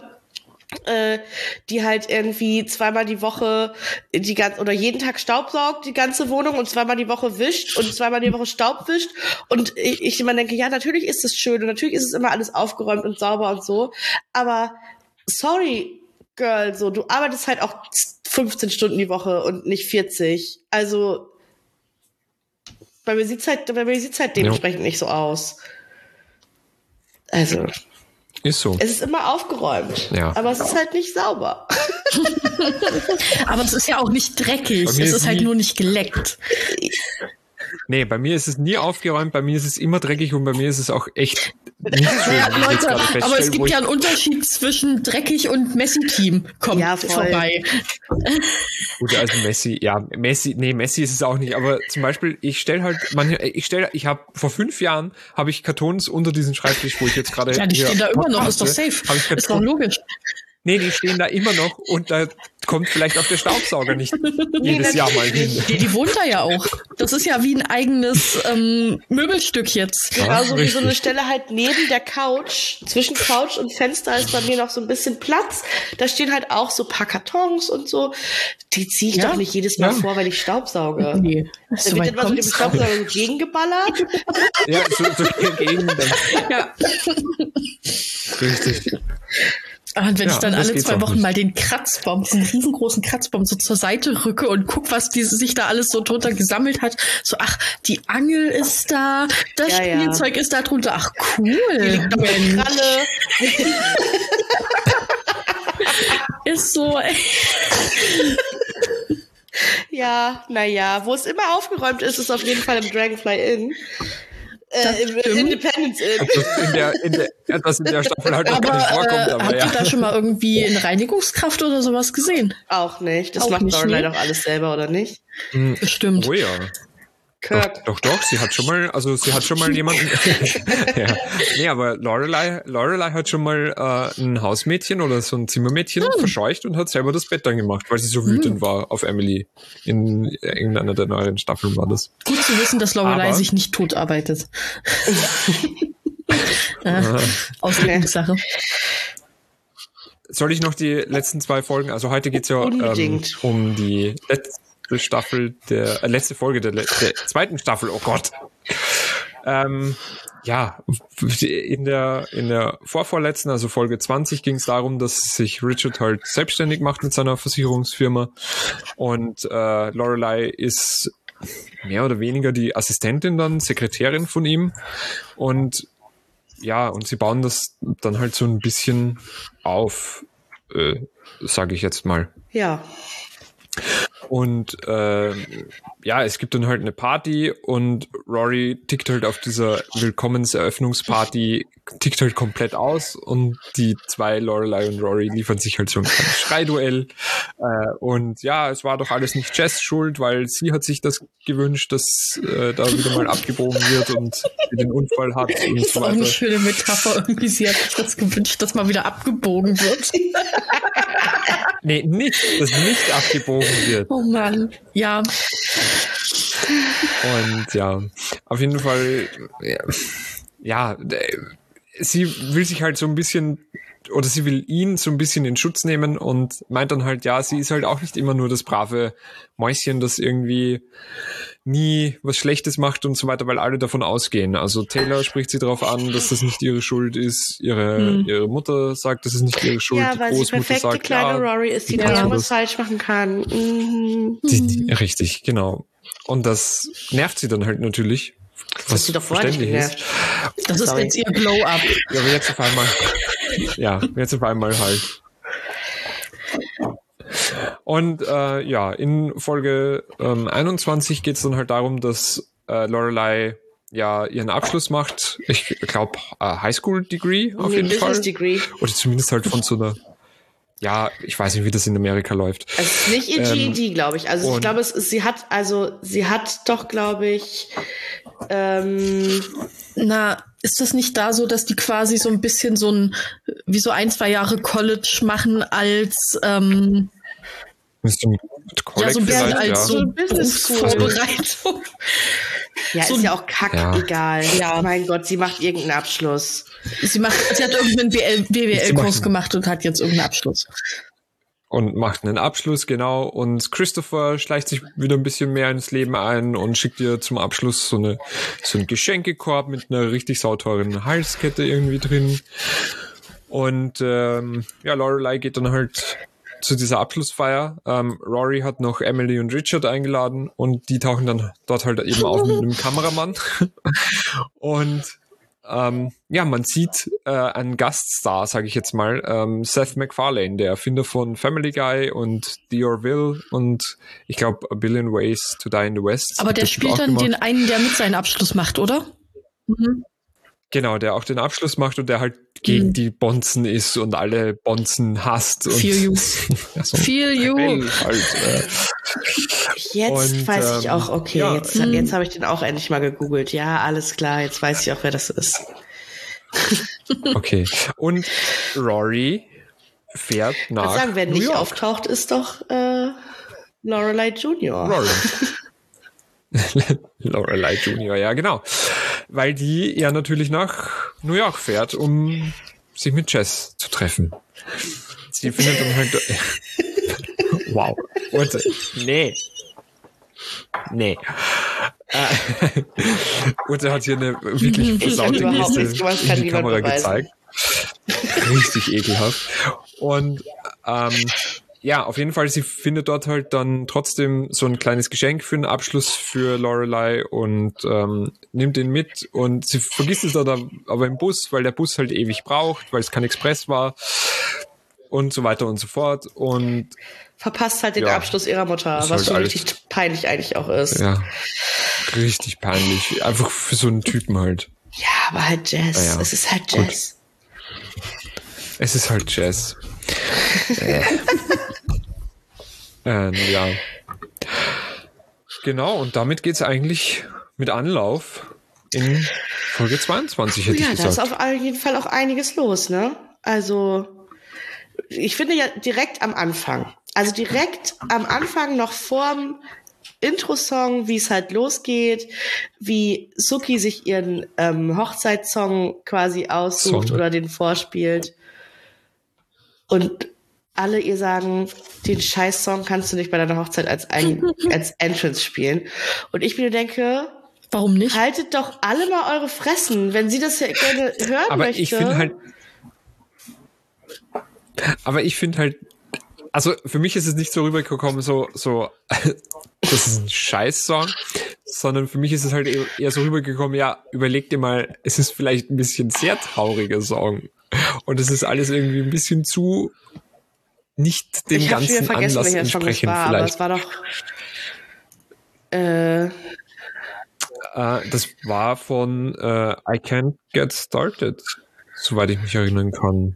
die halt irgendwie zweimal die Woche oder jeden Tag staubsaugt, die ganze Wohnung und zweimal die Woche wischt und zweimal die Woche Staub wischt und ich immer denke, ja, natürlich ist es schön und natürlich ist es immer alles aufgeräumt und sauber und so, aber sorry, Girl, so, du arbeitest halt auch 15 Stunden die Woche und nicht 40. Also, bei mir sieht's halt dementsprechend nicht so aus. Also. Ist so. Es ist immer aufgeräumt. Ja. Aber es ist halt nicht sauber. Aber es ist ja auch nicht dreckig. Es ist halt nur nicht geleckt. Nee, bei mir ist es nie aufgeräumt, bei mir ist es immer dreckig und bei mir ist es auch echt nicht schön. Ja, Leute, aber es gibt ja einen Unterschied zwischen dreckig und Messi-Team. Kommt vorbei. Gut, also Messi ist es auch nicht, aber zum Beispiel, vor 5 Jahren habe ich Kartons unter diesen Schreibtisch, wo ich jetzt gerade. Ja, die stehen da immer noch, ist doch safe. Ist doch logisch. Nee, die stehen da immer noch und da kommt vielleicht auch der Staubsauger nicht jedes Jahr mal hin. Die wohnt da ja auch. Das ist ja wie ein eigenes Möbelstück jetzt. Genauso wie so eine Stelle halt neben der Couch, zwischen Couch und Fenster ist bei mir noch so ein bisschen Platz. Da stehen halt auch so ein paar Kartons und so. Die ziehe ich doch nicht jedes Mal vor, weil ich staubsauge. Nee. Da wird immer so dem Staubsauger gegengeballert. Ja, so gegen dann. Ja. Richtig. Und wenn ich dann alle 2 Wochen mal den Kratzbaum, diesen riesengroßen Kratzbaum so zur Seite rücke und guck, was sich da alles so drunter gesammelt hat, so, ach, die Angel ist da, das Spielzeug ist da drunter, ach, cool. Kralle. Ist so, Ja, naja, wo es immer aufgeräumt ist, ist auf jeden Fall im Dragonfly Inn. Im Independence Inn. Das in der Staffel halt noch gar nicht vorkommt. Aber habt ihr da schon mal irgendwie eine Reinigungskraft oder sowas gesehen? Auch nicht. Das Auch macht nicht, Lorelai ne? doch alles selber, oder nicht? Bestimmt. Oh ja. Kirk. Doch, sie hat schon mal jemanden. Ja. Nee, aber Lorelai hat schon mal ein Hausmädchen oder so ein Zimmermädchen verscheucht und hat selber das Bett dann gemacht, weil sie so wütend war auf Emily. In irgendeiner der neuen Staffeln war das. Gut zu wissen, dass Lorelai sich nicht tot arbeitet. Auslegungssache. Soll ich noch die letzten 2 Folgen, also heute geht's ja um die letzte Folge der zweiten Staffel, oh Gott. Ja, in der vorvorletzten, also Folge 20, ging es darum, dass sich Richard halt selbstständig macht mit seiner Versicherungsfirma und Lorelai ist mehr oder weniger die Assistentin dann, Sekretärin von ihm und ja, und sie bauen das dann halt so ein bisschen auf, sage ich jetzt mal. Ja. Und ja, es gibt dann halt eine Party und Rory tickt halt auf dieser Willkommenseröffnungsparty, tickt halt komplett aus und die 2, Lorelai und Rory, liefern sich halt so ein kleines Schreiduell. Und ja, es war doch alles nicht Jess schuld, weil sie hat sich das gewünscht, dass da wieder mal abgebogen wird und sie den Unfall hat und Das ist so auch weiter. eine schöne Metapher. Irgendwie, sie hat sich das gewünscht, dass mal wieder abgebogen wird. Nee, nicht, dass nicht abgebogen wird. Oh Mann. Ja. Und ja, auf jeden Fall, ja, sie will sich halt so ein bisschen, oder sie will ihn so ein bisschen in Schutz nehmen und meint dann halt, ja, sie ist halt auch nicht immer nur das brave Mäuschen, das irgendwie nie was Schlechtes macht und so weiter, weil alle davon ausgehen. Also Taylor spricht sie darauf an, dass das nicht ihre Schuld ist. Ihre Mutter sagt, das ist nicht ihre Schuld. Ja, die weil sie Großmutter perfekte sagt, kleine ja, Rory ist, die die nie kann was das. falsch machen kann. Mhm. Richtig, genau. Und das nervt sie dann halt natürlich. Das hat sie doch vorher nicht verständlich genervt. Das ist jetzt ihr Glow-Up. Ja, aber jetzt auf einmal halt. Und ja, in Folge 21 geht es dann halt darum, dass Lorelai ja ihren Abschluss macht. Ich glaube, Highschool-Degree auf jeden Fall. Business-Degree. Oder zumindest halt von so einer, ja, ich weiß nicht, wie das in Amerika läuft. Also nicht ihr GED, glaube ich. Also ich glaube, sie hat doch, glaube ich, Na, ist das nicht da so, dass die quasi so ein bisschen so ein 1-2 Jahre College machen als ja, so ein bisschen als so Berufsvorbereitung? Ja, So ist ja auch kackegal. Ja. Mein Gott, sie macht irgendeinen Abschluss. Sie hat irgendeinen BWL-Kurs gemacht und hat jetzt irgendeinen Abschluss. Und macht einen Abschluss, genau. Und Christopher schleicht sich wieder ein bisschen mehr ins Leben ein und schickt ihr zum Abschluss so einen Geschenkekorb mit einer richtig sauteuren Halskette irgendwie drin. Und ja, Lorelai geht dann halt zu dieser Abschlussfeier. Rory hat noch Emily und Richard eingeladen und die tauchen dann dort halt eben auf mit einem Kameramann. Und ja, man sieht einen Gaststar, sage ich jetzt mal, Seth MacFarlane, der Erfinder von Family Guy und The Orville und ich glaube A Billion Ways to Die in the West. Aber der spielt dann den einen, der mit seinen Abschluss macht, oder? Mhm. Genau, der auch den Abschluss macht und der halt gegen die Bonzen ist und alle Bonzen hasst. Feel you. Ja, so Feel you. Jetzt Und, weiß ich auch, okay, ja. jetzt habe ich den auch endlich mal gegoogelt. Ja, alles klar, jetzt weiß ich auch, wer das ist. Okay. Und Rory fährt Ich nach würde sagen, wer New nicht York. auftaucht, ist doch Lorelai Jr. Rory. Lorelai Jr., ja genau. Weil die ja natürlich nach New York fährt, um sich mit Jess zu treffen. Sie findet dann halt... wow. Und, nee. Und er hat hier eine wirklich versaute überhaupt Geste nichts gemacht, in kann die niemand Kamera beweisen. gezeigt. Richtig ekelhaft. Und ja, auf jeden Fall, sie findet dort halt dann trotzdem so ein kleines Geschenk für einen Abschluss für Lorelai und nimmt den mit und sie vergisst es dann aber im Bus, weil der Bus halt ewig braucht, weil es kein Express war. und so weiter und so fort und verpasst halt den Abschluss ihrer Mutter, was halt schon richtig peinlich eigentlich auch ist. Ja, richtig peinlich. Einfach für so einen Typen halt. Ja, aber halt Jazz. Ja. Es ist halt Jazz. Gut. Es ist halt Jazz. Ja. Genau, und damit geht's eigentlich mit Anlauf in Folge 22, hätte ich gesagt. Ja, da ist auf jeden Fall auch einiges los, ne? Also, ich finde ja direkt am Anfang noch vorm Intro-Song, wie es halt losgeht, wie Suki sich ihren Hochzeitssong quasi aussucht oder den vorspielt. Und alle ihr sagen, den Scheiß-Song kannst du nicht bei deiner Hochzeit als Entrance spielen. Und ich mir denke, warum nicht? Haltet doch alle mal eure Fressen, wenn sie das ja gerne hören aber möchte. Ich finde halt, also für mich ist es nicht so rübergekommen, so das ist ein Scheiß-Song, sondern für mich ist es halt eher so rübergekommen, ja, überleg dir mal, es ist vielleicht ein bisschen sehr trauriger Song und es ist alles irgendwie ein bisschen zu nicht dem ganzen Anlass entsprechend vielleicht. Aber es war doch das war von I Can't Get Started, soweit ich mich erinnern kann.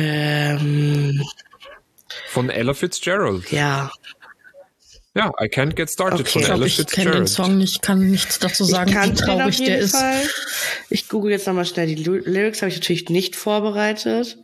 Von Ella Fitzgerald. Ja. Ja, I Can't Get Started von Ella Fitzgerald. Ich kenne den Song nicht, kann nichts dazu sagen, wie traurig der ist. Ich google jetzt nochmal schnell. Die Lyrics habe ich natürlich nicht vorbereitet.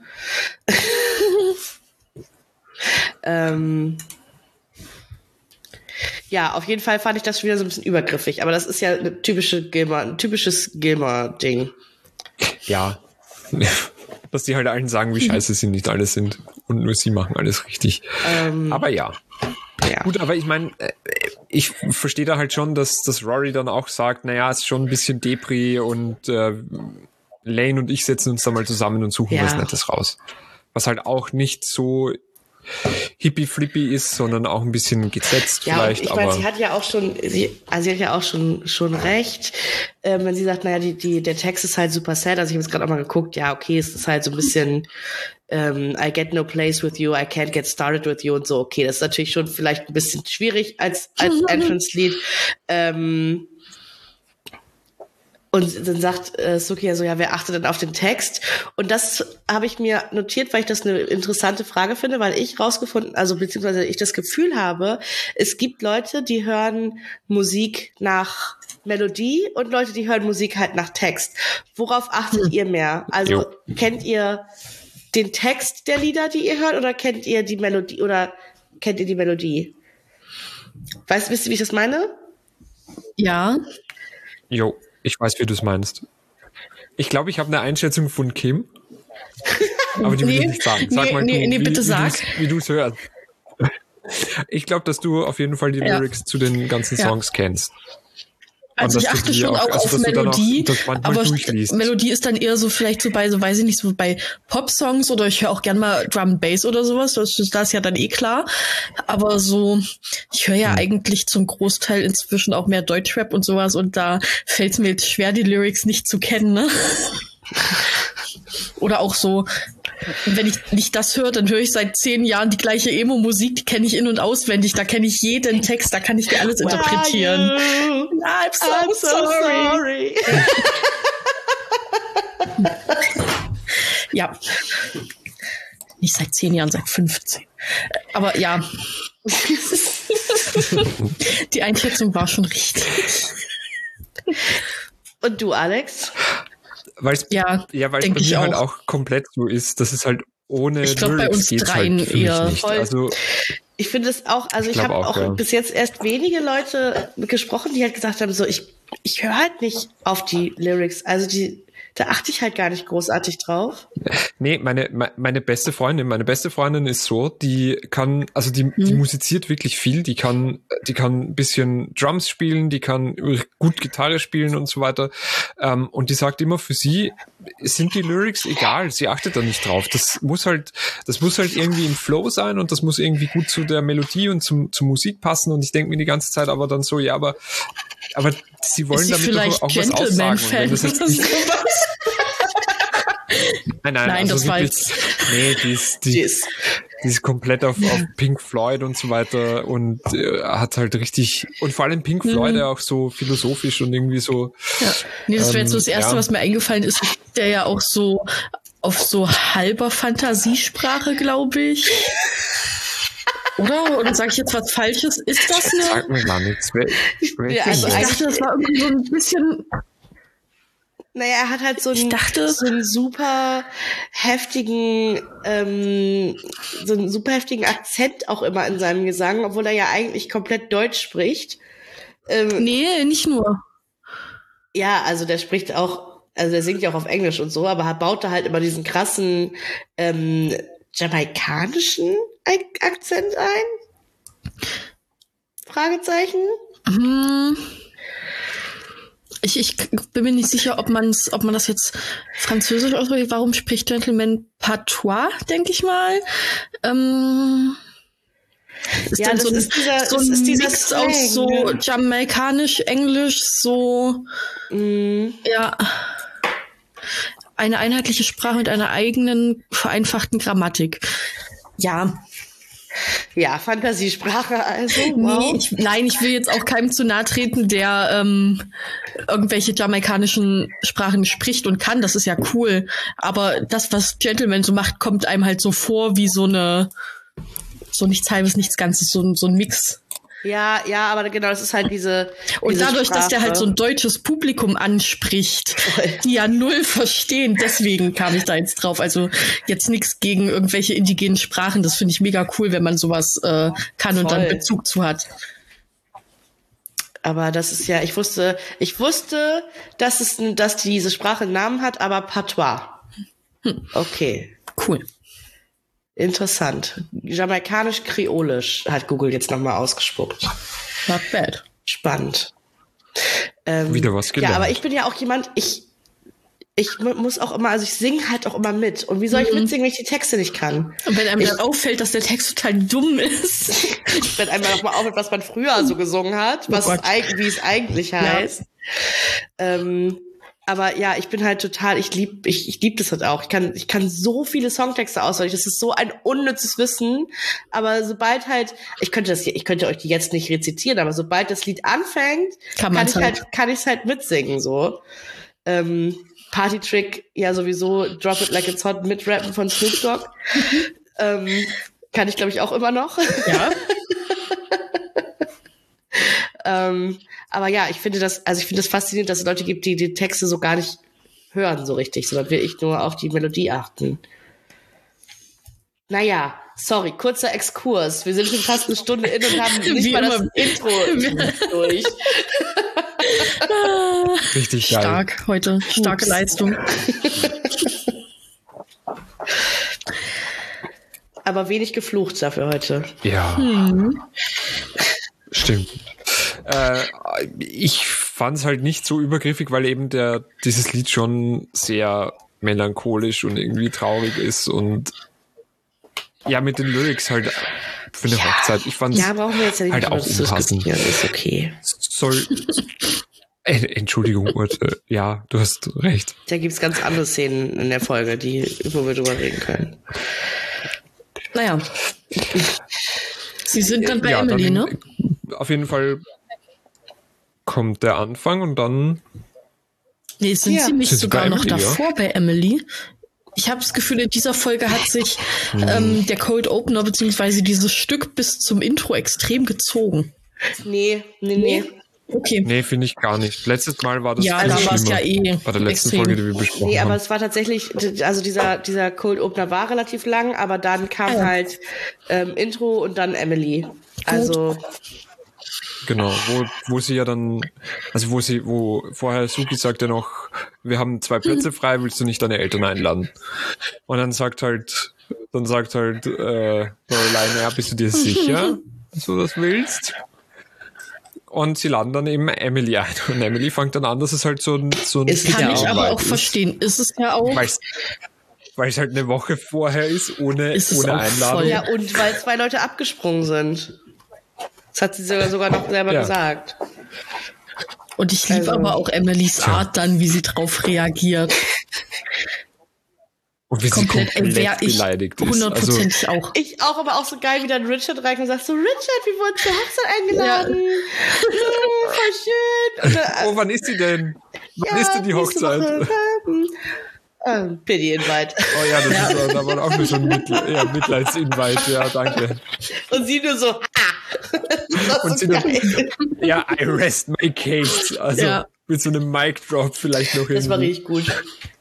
Ja, auf jeden Fall fand ich das schon wieder so ein bisschen übergriffig. Aber das ist ja ein typisches Gilmore-Ding. Ja. Dass die halt allen sagen, wie scheiße sie nicht alle sind. Und nur sie machen alles richtig. Aber ja. Gut, aber ich meine, ich verstehe da halt schon, dass Rory dann auch sagt, naja, es ist schon ein bisschen Depri und Lane und ich setzen uns da mal zusammen und suchen was Nettes raus. Was halt auch nicht so hippie-flippy ist, sondern auch ein bisschen gesetzt vielleicht. Ja, ich meine, sie hat ja auch schon recht, wenn sie sagt, naja, der Text ist halt super sad. Also ich habe jetzt gerade auch mal geguckt, ja, okay, es ist halt so ein bisschen I get no place with you, I can't get started with you und so. Okay, das ist natürlich schon vielleicht ein bisschen schwierig als Entrance-Lied. Und dann sagt Suki ja so, ja, wer achtet denn auf den Text? Und das habe ich mir notiert, weil ich das eine interessante Frage finde, weil ich beziehungsweise ich das Gefühl habe, es gibt Leute, die hören Musik nach Melodie und Leute, die hören Musik halt nach Text. Worauf achtet ihr mehr? Also kennt ihr den Text der Lieder, die ihr hört, oder kennt ihr die Melodie? Wisst ihr, wie ich das meine? Ja. Jo. Ich weiß, wie du es meinst. Ich glaube, ich habe eine Einschätzung von Kim, aber die will ich nicht sagen. Sag mal, wie du es hörst. Ich glaube, dass du auf jeden Fall die Lyrics zu den ganzen Songs kennst. Also ich achte schon auch auf Melodie, aber Melodie ist dann eher so vielleicht so bei, so weiß ich nicht, so bei Pop-Songs oder ich höre auch gern mal Drum and Bass oder sowas, das ist ja dann eh klar. Aber so, ich höre ja eigentlich zum Großteil inzwischen auch mehr Deutschrap und sowas und da fällt es mir jetzt schwer, die Lyrics nicht zu kennen, ne? Oder auch so, wenn ich nicht das höre, dann höre ich seit 10 Jahren die gleiche Emo-Musik, die kenne ich in- und auswendig, da kenne ich jeden Text, da kann ich dir alles interpretieren. I'm so sorry. Ja. Nicht seit 10 Jahren, seit 15. Aber ja. Die Einschätzung war schon richtig. Und du, Alex? Weil es bei mir halt auch komplett so ist, dass es halt ohne ich glaub, bei uns dreien halt eher nicht. Also ich finde es auch, also ich habe auch bis jetzt erst wenige Leute gesprochen, die halt gesagt haben, so ich höre halt nicht auf die Lyrics, also da achte ich halt gar nicht großartig drauf. Nee, meine beste Freundin ist so, die musiziert wirklich viel, die kann ein bisschen Drums spielen, die kann gut Gitarre spielen und so weiter. Und die sagt immer, für sie sind die Lyrics egal, sie achtet da nicht drauf. Das muss halt irgendwie im Flow sein und das muss irgendwie gut zu der Melodie und zur Musik passen. Und ich denke mir die ganze Zeit aber dann so, ja, aber sie wollen damit doch auch was aussagen. Wenn das jetzt nicht Nein, das also war wirklich, jetzt. Nee, die ist komplett auf Pink Floyd und so weiter und hat halt richtig, und vor allem Pink Floyd ja auch so philosophisch und irgendwie so. Ja. Nee, das wäre jetzt so das Erste, was mir eingefallen ist, der ja auch so auf so halber Fantasiesprache, glaube ich. Oder sage ich jetzt was Falsches? Ist das eine? Sag mir gar nichts. Ich dachte, das war irgendwie so ein bisschen. Naja, er hat halt so einen super heftigen, Akzent auch immer in seinem Gesang, obwohl er ja eigentlich komplett Deutsch spricht. Nee, nicht nur. Ja, also der singt ja auch auf Englisch und so, aber er baut da halt immer diesen krassen jamaikanischen Akzent ein? Fragezeichen? Ich bin mir nicht sicher, ob man das jetzt französisch ausspricht. Warum spricht Gentleman Patois, denke ich mal? Ist dann so ein Mix aus so jamaikanisch, Englisch, so ja, eine einheitliche Sprache mit einer eigenen vereinfachten Grammatik. Ja, Fantasiesprache also. Wow. Nee, ich will jetzt auch keinem zu nahe treten, der irgendwelche jamaikanischen Sprachen spricht und kann. Das ist ja cool. Aber das, was Gentleman so macht, kommt einem halt so vor wie so nichts Halbes, nichts Ganzes, so ein Mix. Ja, aber genau, das ist halt diese Und dadurch, Sprache. dass der halt so ein deutsches Publikum anspricht, die ja null verstehen, deswegen kam ich da jetzt drauf. Also jetzt nichts gegen irgendwelche indigenen Sprachen, das finde ich mega cool, wenn man sowas kann und dann Bezug zu hat. Aber das ist ja, ich wusste, dass diese Sprache einen Namen hat, aber Patois. Okay. Cool. Interessant. Jamaikanisch-Kreolisch hat Google jetzt nochmal ausgespuckt. Not bad. Spannend. Wieder was gelernt. Ja, aber ich bin ja auch jemand, ich muss auch immer, also ich singe halt auch immer mit. Und wie soll ich mitsingen, wenn ich die Texte nicht kann? Und wenn einem dann auffällt, dass der Text total dumm ist. Wenn einem nochmal auffällt, was man früher so gesungen hat, wie es eigentlich heißt. Ja. Aber ja, ich bin halt total, ich lieb das halt auch. Ich kann so viele Songtexte auswendig. Das ist so ein unnützes Wissen. Aber sobald halt, ich könnte euch die jetzt nicht rezitieren, aber sobald das Lied anfängt, kann ich es halt mitsingen, so. Party-Trick, ja sowieso, Drop It Like It's Hot mit Rappen von Snoop Dogg. Kann ich, glaube ich, auch immer noch. Ja. Aber ja, ich finde das faszinierend, dass es Leute gibt, die die Texte so gar nicht hören so richtig, sondern wirklich nur auf die Melodie achten. Naja, sorry, kurzer Exkurs. Wir sind schon fast eine Stunde in und haben nicht mal das Intro durch. Richtig geil. Stark heute, starke Leistung. Aber wenig geflucht dafür heute. Ja. Stimmt. Ich fand es halt nicht so übergriffig, weil eben dieses Lied schon sehr melancholisch und irgendwie traurig ist und ja, mit den Lyrics halt für eine Hochzeit. Ich fand es brauchen wir jetzt ja nicht halt auch unpassend. Ist okay. Entschuldigung, Urte. Ja, du hast recht. Da gibt's ganz andere Szenen in der Folge, wo wir drüber reden können. Naja. Sie sind dann bei Emily, ne? Auf jeden Fall kommt der Anfang und dann... Nee, sind sie nicht sogar noch davor bei Emily? Ich habe das Gefühl, in dieser Folge hat sich der Cold Opener beziehungsweise dieses Stück bis zum Intro extrem gezogen. Nee. Okay. Nee, finde ich gar nicht. Letztes Mal war das da war es ja bei der letzten Folge, die wir besprochen haben. Nee, aber es war tatsächlich, also dieser Cold Opener war relativ lang, aber dann kam halt Intro und dann Emily. Also... Genau, wo sie ja dann, also wo vorher Suki sagt ja noch, wir haben 2 Plätze frei, willst du nicht deine Eltern einladen? Und dann sagt halt Lorelei, ja, bist du dir sicher, dass du das willst? Und sie laden dann eben Emily ein. Und Emily fängt dann an, dass es halt so ein kann ich aber auch verstehen. Ist es ja auch. Weil es halt eine Woche vorher ist, ohne Einladung. Voll. Ja, und weil 2 Leute abgesprungen sind. Das hat sie sogar noch selber gesagt. Und ich liebe aber auch Emilys Art dann, wie sie drauf reagiert. Und wie sie komplett beleidigt ist. 100% auch. Ich auch, aber auch so geil, wie dann Richard reinkommt und sagt so, Richard, wir wurden zur Hochzeit eingeladen. Ja. Voll schön. Dann, wann ist die denn? Wann ist denn die Hochzeit? Pity-Invite. Oh ja, das ist da war auch nur schon Mitleids-Invite. Ja, danke. Und sie nur so, und sie nur, ja, I rest my case. Also mit so einem Mic-Drop vielleicht noch hin. Das war richtig gut.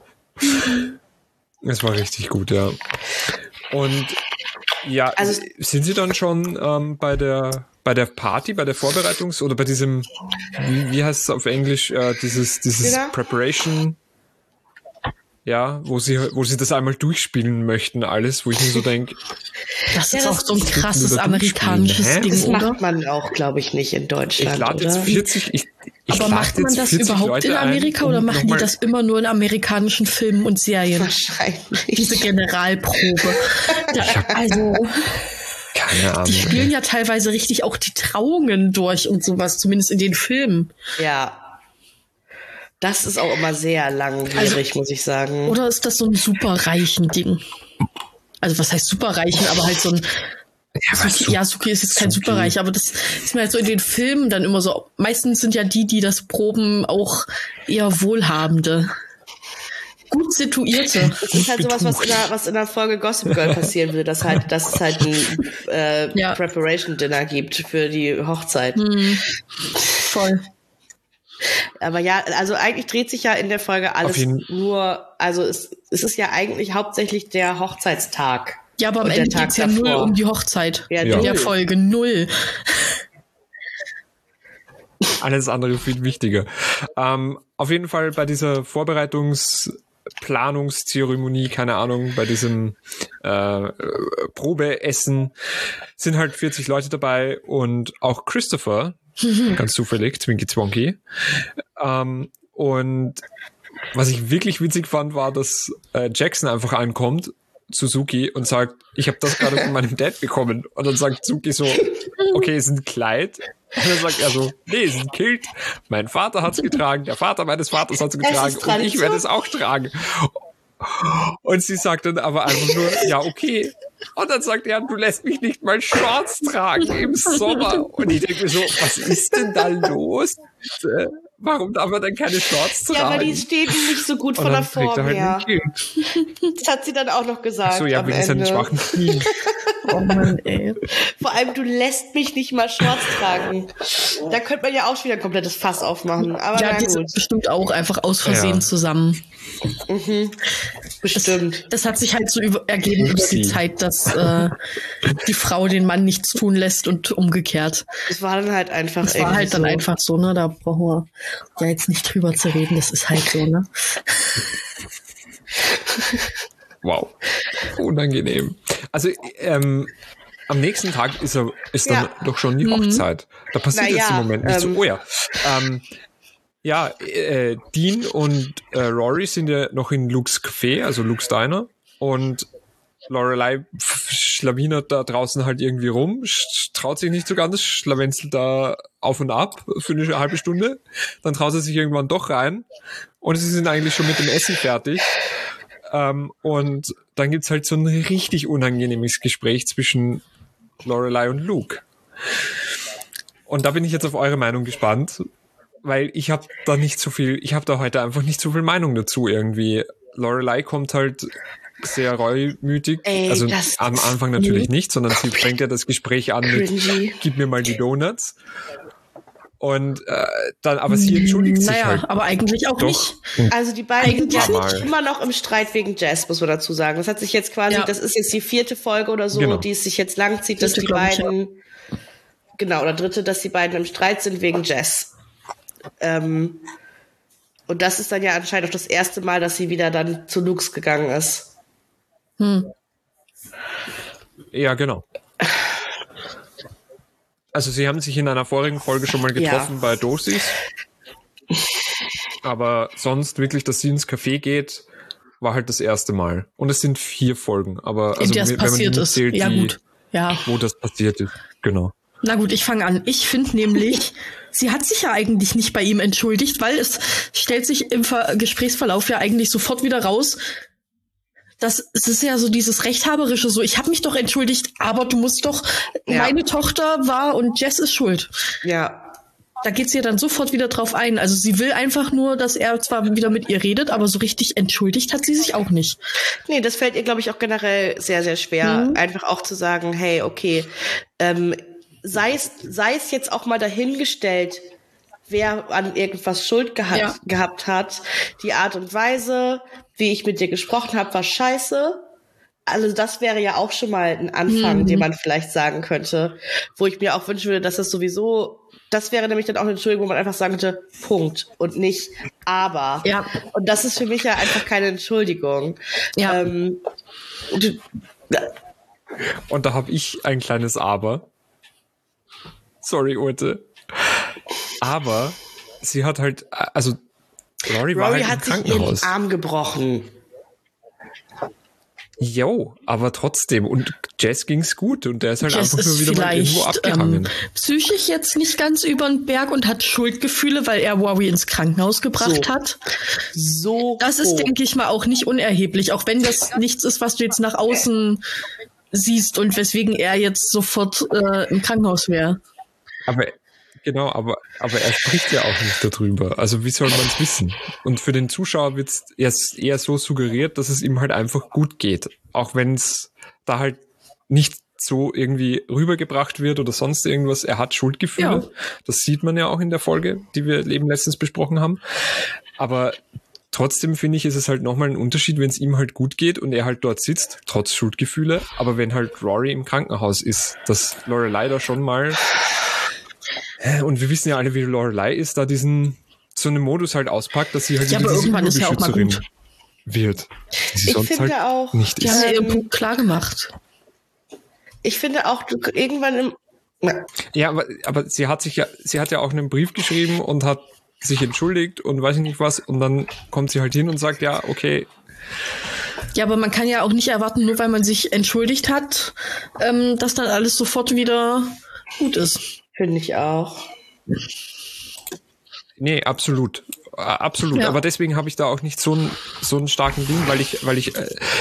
Das war richtig gut, ja. Und ja, also, sind Sie dann schon bei der Party, bei der Vorbereitungs- oder bei diesem, wie heißt es auf Englisch, dieses Preparation, ja, wo sie das einmal durchspielen möchten, alles, wo ich mir so denke, das ist auch so ein krasses amerikanisches Ding, das oder? macht man auch, glaube ich, nicht in Deutschland. Ich lade jetzt 40, aber macht man das überhaupt Leute in Amerika oder machen die das immer nur in amerikanischen Filmen und Serien? Wahrscheinlich. Diese Generalprobe. Also, keine Ahnung. Die spielen ja teilweise richtig auch die Trauungen durch und sowas, zumindest in den Filmen. Ja. Das ist auch immer sehr langwierig, muss ich sagen. Oder ist das so ein superreichen Ding? Also was heißt superreichen, aber halt so ein Suki ist jetzt kein Superreich, aber das ist mir halt so in den Filmen dann immer so. Meistens sind ja die das proben, auch eher Wohlhabende. Gut situierte. Das ist halt sowas, was in der Folge Gossip Girl passieren würde, dass es halt ein Preparation Dinner gibt für die Hochzeit. Voll. Aber ja, also eigentlich dreht sich ja in der Folge alles nur, also es ist ja eigentlich hauptsächlich der Hochzeitstag. Ja, aber am Ende geht's ja null um die Hochzeit. Ja, in der Folge null. Alles andere viel wichtiger. Auf jeden Fall bei dieser Planungszeremonie, keine Ahnung, bei diesem Probeessen sind halt 40 Leute dabei und auch Christopher, ganz zufällig, Twinkie Zwonky. Und was ich wirklich witzig fand, war, dass Jackson einfach ankommt, Suzuki, und sagt, ich habe das gerade von meinem Dad bekommen. Und dann sagt Suzuki so, okay, ist ein Kleid. Und dann sagt er so, nee, es ist ein Kilt. Mein Vater hat's getragen, der Vater meines Vaters hat's getragen und ich werde es auch tragen. Und sie sagt dann aber einfach nur, ja, okay. Und dann sagt er, du lässt mich nicht mal Shorts tragen im Sommer. Und ich denke mir so, was ist denn da los? Warum darf man dann keine Shorts tragen? Ja, weil die stehen nicht so gut von der Form her. Das hat sie dann auch noch gesagt. So, ja, wegen seinen schwachen Knien. Oh Mann, ey. Vor allem, du lässt mich nicht mal Shorts tragen. Da könnte man ja auch schon wieder ein komplettes Fass aufmachen. Aber ja, die sind bestimmt auch einfach aus Versehen zusammen. Bestimmt. Das hat sich halt so ergeben über die Zeit, dass die Frau den Mann nichts tun lässt und umgekehrt. Das war dann halt einfach Das war halt dann einfach so, ne? Da brauchen wir ja jetzt nicht drüber zu reden, das ist halt so, ne? Wow. Unangenehm. Also, am nächsten Tag ist dann doch schon die Hochzeit. Da passiert jetzt im Moment nicht so. Oh ja. Dean und Rory sind ja noch in Luke's Café, also Luke's Diner. Und Lorelei schlawinert da draußen halt irgendwie rum, traut sich nicht so ganz, schlawenzelt da auf und ab für eine halbe Stunde. Dann traut sie sich irgendwann doch rein. Und sie sind eigentlich schon mit dem Essen fertig. Und dann gibt's halt so ein richtig unangenehmes Gespräch zwischen Lorelei und Luke. Und da bin ich jetzt auf eure Meinung gespannt, weil ich habe da heute einfach nicht so viel Meinung dazu irgendwie. Lorelei kommt halt sehr reumütig, also am Anfang natürlich nicht, sondern sie fängt ja das Gespräch an mit, gib mir mal die Donuts. Und dann, aber sie entschuldigt sich halt. Aber eigentlich auch nicht. Also die beiden sind ja immer noch im Streit wegen Jess, muss man dazu sagen. Das hat sich jetzt quasi, das ist jetzt die 4. Folge oder so, die es sich jetzt langzieht, dass die beiden, oder 3., dass die beiden im Streit sind wegen Jess. Und das ist dann ja anscheinend auch das erste Mal, dass sie wieder dann zu Luke's gegangen ist. Ja, genau. Also sie haben sich in einer vorigen Folge schon mal getroffen bei Dosis. Aber sonst wirklich, dass sie ins Café geht, war halt das erste Mal. Und es sind 4 Folgen. Aber also, wenn man die zählt, wo das passiert ist. Genau. Na gut, ich fange an. Ich finde nämlich, sie hat sich ja eigentlich nicht bei ihm entschuldigt, weil es stellt sich im Gesprächsverlauf ja eigentlich sofort wieder raus, es ist ja so dieses Rechthaberische, so, ich habe mich doch entschuldigt, aber du musst doch, meine Tochter war und Jess ist schuld. Ja. Da geht sie ja dann sofort wieder drauf ein. Also sie will einfach nur, dass er zwar wieder mit ihr redet, aber so richtig entschuldigt hat sie sich auch nicht. Nee, das fällt ihr, glaube ich, auch generell sehr, sehr schwer. Einfach auch zu sagen, hey, okay, sei es jetzt auch mal dahingestellt, wer an irgendwas Schuld gehabt hat. Die Art und Weise, wie ich mit dir gesprochen habe, war scheiße. Also das wäre ja auch schon mal ein Anfang, den man vielleicht sagen könnte, wo ich mir auch wünschen würde, dass das sowieso, das wäre nämlich dann auch eine Entschuldigung, wo man einfach sagen könnte, Punkt und nicht aber. Ja. Und das ist für mich ja einfach keine Entschuldigung. Ja. Und da habe ich ein kleines Aber. Sorry, Urte. Aber sie hat halt, also Rory war halt hat im Krankenhaus. sich ihren Arm gebrochen. Jo, aber trotzdem. Und Jess ging's gut und der ist halt Jess einfach nur wieder mal irgendwo abgehangen. Psychisch jetzt nicht ganz über den Berg und hat Schuldgefühle, weil er Rory ins Krankenhaus gebracht hat. Das ist, denke ich mal, auch nicht unerheblich, auch wenn das nichts ist, was du jetzt nach außen siehst und weswegen er jetzt sofort im Krankenhaus wäre. Aber er spricht ja auch nicht darüber. Also wie soll man es wissen? Und für den Zuschauer wird es eher so suggeriert, dass es ihm halt einfach gut geht. Auch wenn es da halt nicht so irgendwie rübergebracht wird oder sonst irgendwas. Er hat Schuldgefühle. Ja. Das sieht man ja auch in der Folge, die wir eben letztens besprochen haben. Aber trotzdem finde ich, ist es halt nochmal ein Unterschied, wenn es ihm halt gut geht und er halt dort sitzt, trotz Schuldgefühle. Aber wenn halt Rory im Krankenhaus ist, dass Lorelai da schon mal... Und wir wissen ja alle, wie Lorelai ist, da so einen Modus halt auspackt, dass sie halt aber irgendwann ist ja auch mal gut wird. Ich finde halt auch, nicht die haben ja ihren Punkt klar gemacht. Ich finde auch, irgendwann Ja, aber sie hat ja auch einen Brief geschrieben und hat sich entschuldigt und weiß ich nicht was und dann kommt sie halt hin und sagt, ja, okay. Ja, aber man kann ja auch nicht erwarten, nur weil man sich entschuldigt hat, dass dann alles sofort wieder gut ist. Finde ich auch. Nee, absolut. Absolut. Ja. Aber deswegen habe ich da auch nicht so einen starken Ding, weil ich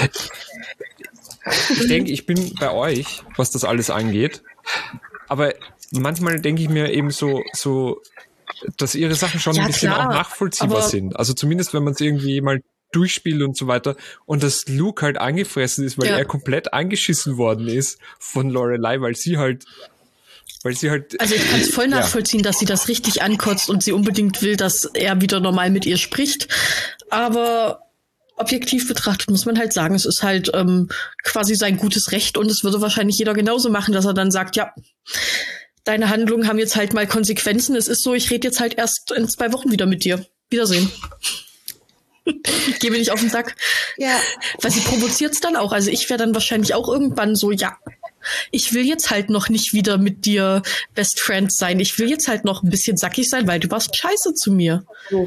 denke, ich bin bei euch, was das alles angeht. Aber manchmal denke ich mir eben so, dass ihre Sachen schon ein bisschen auch nachvollziehbar sind. Also zumindest, wenn man es irgendwie mal durchspielt und so weiter. Und dass Luke halt angefressen ist, weil er komplett angeschissen worden ist von Lorelai, weil sie halt also ich kann es voll nachvollziehen, dass sie das richtig ankotzt und sie unbedingt will, dass er wieder normal mit ihr spricht. Aber objektiv betrachtet muss man halt sagen, es ist halt quasi sein gutes Recht und es würde wahrscheinlich jeder genauso machen, dass er dann sagt, ja, deine Handlungen haben jetzt halt mal Konsequenzen. Es ist so, ich rede jetzt halt erst in 2 Wochen wieder mit dir. Wiedersehen. Ich gehe mir nicht auf den Sack. Ja. Weil sie provoziert es dann auch. Also ich wäre dann wahrscheinlich auch irgendwann so, ja, ich will jetzt halt noch nicht wieder mit dir Best Friends sein. Ich will jetzt halt noch ein bisschen sackig sein, weil du warst scheiße zu mir.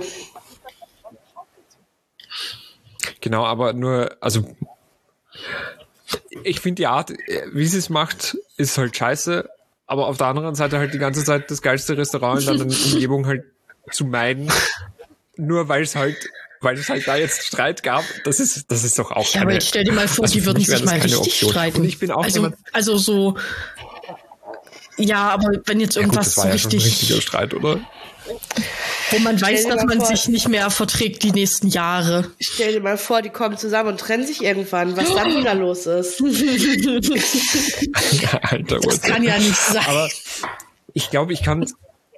Genau, aber nur, also ich finde die Art, wie sie es macht, ist halt scheiße, aber auf der anderen Seite halt die ganze Zeit das geilste Restaurant in der Umgebung halt zu meiden, nur weil es halt da jetzt Streit gab, das ist doch auch keine... Ja, aber jetzt stell dir mal vor, die würden sich mal richtig Option. streiten. Und ich bin auch also so... Ja, aber wenn jetzt irgendwas das war so ja schon ein richtiger Streit, oder? Wo man weiß, dass man sich nicht mehr verträgt die nächsten Jahre. Stell dir mal vor, die kommen zusammen und trennen sich irgendwann, was dann wieder los ist. Alter, das kann ja nicht sein. Aber ich glaube, ich kann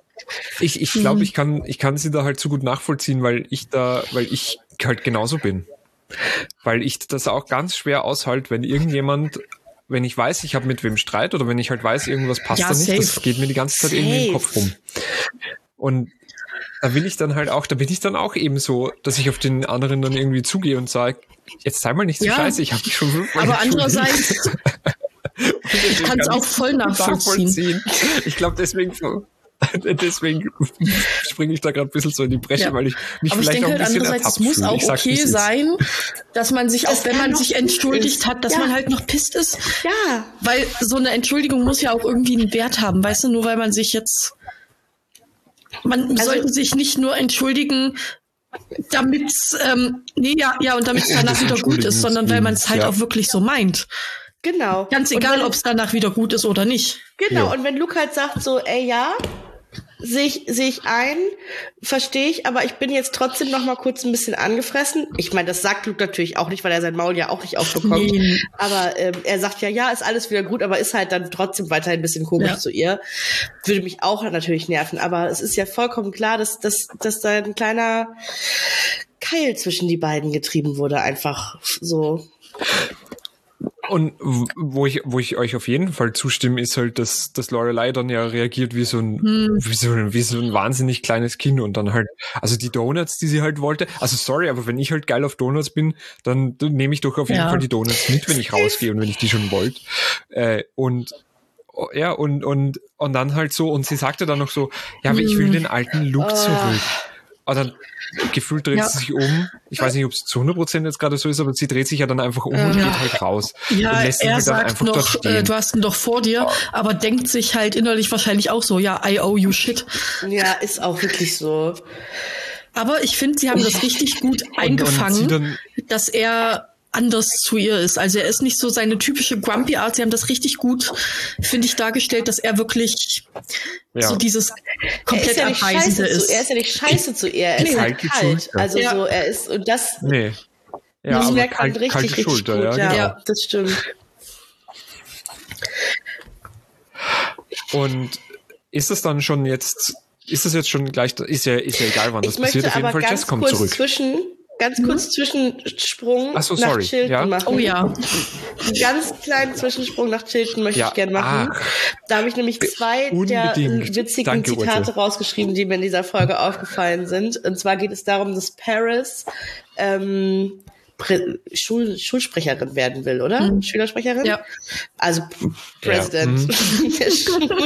sie da halt so gut nachvollziehen, weil ich halt genauso bin. Weil ich das auch ganz schwer aushalte, wenn ich weiß, ich habe mit wem Streit oder wenn ich halt weiß, irgendwas passt da nicht, das geht mir die ganze Zeit irgendwie im Kopf rum. Und da bin ich dann auch eben so, dass ich auf den anderen dann irgendwie zugehe und sage, jetzt sei mal nicht so scheiße, ich habe dich schon 5-mal aber andererseits ich kann es auch voll nachvollziehen. Ich glaube, deswegen springe ich da gerade ein bisschen so in die Bresche, weil ich mich aber vielleicht auch ein bisschen ertappt fühle. Es muss auch okay sein, dass man sich, auch wenn man sich entschuldigt hat, dass man halt noch pisst ist. Ja. Weil so eine Entschuldigung muss ja auch irgendwie einen Wert haben, weißt du, nur weil man sich jetzt... Man sollte sich nicht nur entschuldigen, Damit's, und damit es danach wieder gut ist, sondern weil man es halt auch wirklich so meint. Genau. Ganz egal, ob es danach wieder gut ist oder nicht. Genau, und wenn Luke halt sagt so, ey, ja, sehe ich ein, verstehe ich, aber ich bin jetzt trotzdem noch mal kurz ein bisschen angefressen. Ich meine, das sagt Luke natürlich auch nicht, weil er sein Maul ja auch nicht aufbekommt. Nee. Aber er sagt ja, ist alles wieder gut, aber ist halt dann trotzdem weiterhin ein bisschen komisch zu ihr. Würde mich auch natürlich nerven. Aber es ist ja vollkommen klar, dass da ein kleiner Keil zwischen die beiden getrieben wurde, einfach so. Und wo ich euch auf jeden Fall zustimme, ist halt, dass Lorelei dann ja reagiert wie so ein wahnsinnig kleines Kind und dann halt, also die Donuts, die sie halt wollte, also sorry, aber wenn ich halt geil auf Donuts bin, dann nehme ich doch auf jeden Fall die Donuts mit, wenn ich rausgehe und wenn ich die schon wollte. Und dann halt so, und sie sagte dann noch so, ja, aber ich will den alten Look zurück. Und dann gefühlt dreht sie sich um. Ich weiß nicht, ob es zu 100% jetzt gerade so ist, aber sie dreht sich ja dann einfach um und geht halt raus. Ja, und lässt er halt sagt dann einfach noch, dort stehen. du hast ihn doch vor dir, aber denkt sich halt innerlich wahrscheinlich auch so, ja, I owe you shit. Ja, ist auch wirklich so. Aber ich finde, sie haben das richtig gut eingefangen, dass er anders zu ihr ist. Also er ist nicht so seine typische Grumpy Art. Sie haben das richtig gut, finde ich, dargestellt, dass er wirklich so dieses komplett Abweisende ist. Er ist ja nicht scheiße zu ihr, er ist halt kalt. Also so, er ist, und das, das merkt man richtig Schulter, gut. Ja, das stimmt. Und ist das dann schon jetzt, ist das jetzt schon gleich, ist ja egal, wann das passiert, auf jeden Fall Jess kommt zurück. Ganz kurz Zwischensprung nach Chilton machen. Oh ja. Einen ganz kleinen Zwischensprung nach Chilton möchte ich gerne machen. Da habe ich nämlich zwei der witzigen Zitate rausgeschrieben, die mir in dieser Folge aufgefallen sind. Und zwar geht es darum, dass Paris Schulsprecherin werden will, oder? Schülersprecherin? Ja. Also President der Schule.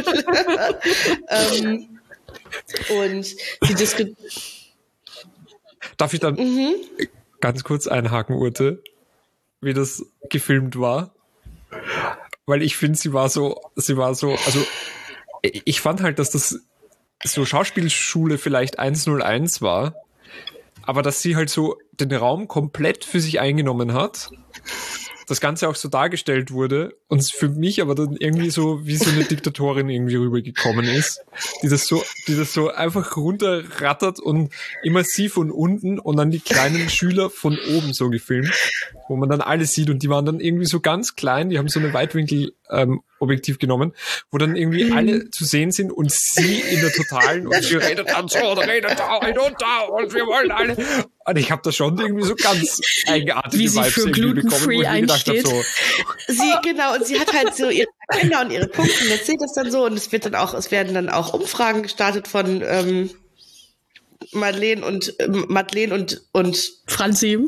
Und die Diskussion. Darf ich dann ganz kurz einhaken, Urte, wie das gefilmt war? Weil ich finde, sie war so, also ich fand halt, dass das so Schauspielschule vielleicht 101 war, aber dass sie halt so den Raum komplett für sich eingenommen hat, das Ganze auch so dargestellt wurde und es für mich aber dann irgendwie so wie so eine Diktatorin irgendwie rübergekommen ist, die das so einfach runterrattert und immer sie von unten und dann die kleinen Schüler von oben so gefilmt, wo man dann alles sieht und die waren dann irgendwie so ganz klein, die haben so eine Weitwinkel Objektiv genommen, wo dann irgendwie alle zu sehen sind und sie in der totalen und sie redet dann so und redet da und wir wollen alle. Und ich habe da schon irgendwie so ganz eigenartige wie sie Vibes für Gluten-Free einsteht. So. Und sie hat halt so ihre Agenda und ihre Punkte und erzählt das dann so und es werden dann auch Umfragen gestartet von Madeleine und Franzi.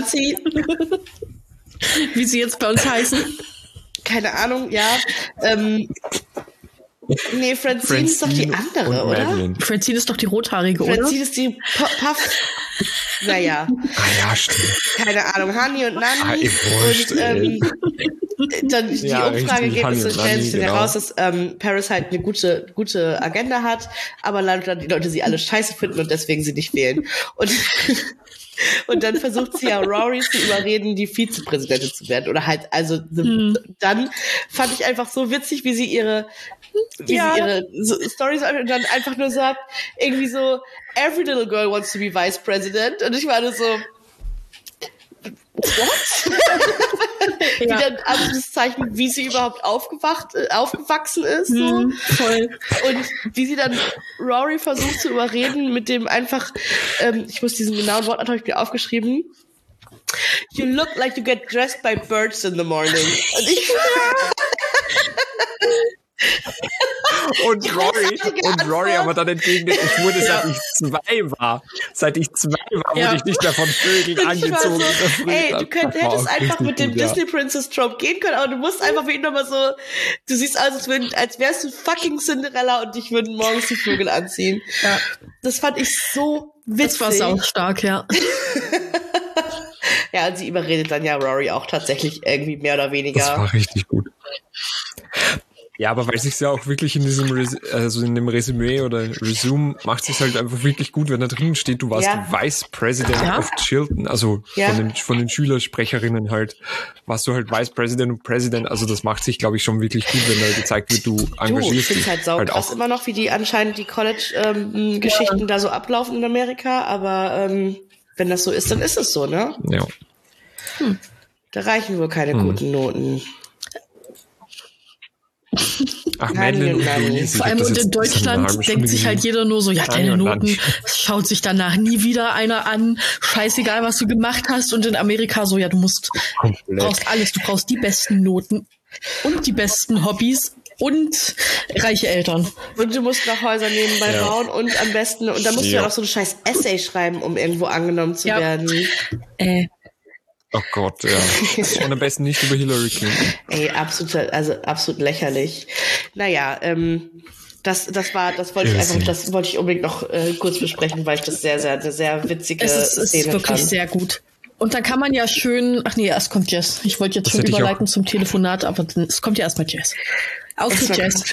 Wie sie jetzt bei uns heißen. Keine Ahnung, ja. Nee, Francine ist doch die andere, oder? Madeline. Francine ist doch die Rothaarige, oder? Francine ist die Puff. Naja. Ja, stimmt. Keine Ahnung, Honey und Nanny. Wurscht, dann die Umfrageergebnisse stellen sich dann heraus, dass Paris halt eine gute Agenda hat, aber leider die Leute sie alle scheiße finden und deswegen sie nicht wählen. Und dann versucht sie ja Rory zu überreden, die Vizepräsidentin zu werden. Oder halt, also dann fand ich einfach so witzig, wie sie ihre Storys und dann einfach nur sagt, irgendwie so, every little girl wants to be vice president. Und ich war nur so, what? Wie dann Anführungszeichen, wie sie überhaupt aufgewachsen ist. So. Voll. Und wie sie dann Rory versucht zu überreden mit dem einfach, ich muss diesen genauen Wort, habe ich mir aufgeschrieben. You look like you get dressed by birds in the morning. Und ich Und Rory aber dann entgegnet, ich wurde, seit ich zwei war, wurde ich nicht mehr von Vögeln angezogen. So, ey, du hättest einfach mit dem Disney Princess Trope gehen können, aber du musst einfach wie nochmal so, du siehst aus, als wärst du fucking Cinderella und dich würden morgens die Vögel anziehen. Ja. Das fand ich so witzig. Das war saustark, ja. Ja, und sie überredet dann ja Rory auch tatsächlich irgendwie mehr oder weniger. Das war richtig gut. Ja, aber weil sich's ja auch wirklich in diesem in dem Resümee oder Resume macht sich's halt einfach wirklich gut, wenn da drin steht, du warst Vice President of Chilton, also von den Schülersprecherinnen halt, warst du halt Vice President und President, also das macht sich, glaube ich, schon wirklich gut, wenn da gezeigt wird, du engagierst dich. Ich finde es halt saukrass immer noch, wie die anscheinend die College-Geschichten da so ablaufen in Amerika, aber wenn das so ist, dann ist es so, ne? Ja. Da reichen wohl keine guten Noten. Ach, Madeline und Louise. Vor allem und in Deutschland denkt sich halt jeder nur so, ja, deine Noten schaut sich danach nie wieder einer an, scheißegal, was du gemacht hast. Und in Amerika so, ja, du brauchst alles, du brauchst die besten Noten und die besten Hobbys und reiche Eltern. Und du musst noch Häuser nebenbei bauen und am besten, und dann musst du ja auch so ein scheiß Essay schreiben, um irgendwo angenommen zu werden. Oh Gott, ja. Und am besten nicht über Hillary Clinton. Ey, absolut lächerlich. Naja, das wollte ich unbedingt noch kurz besprechen, weil ich das eine sehr witzige Szene fand. Es ist wirklich sehr gut. Und dann kann man ja schön, erst kommt Jess. Ich wollte jetzt schon überleiten zum Telefonat, aber es kommt ja erstmal Jess. Auftritt Jess.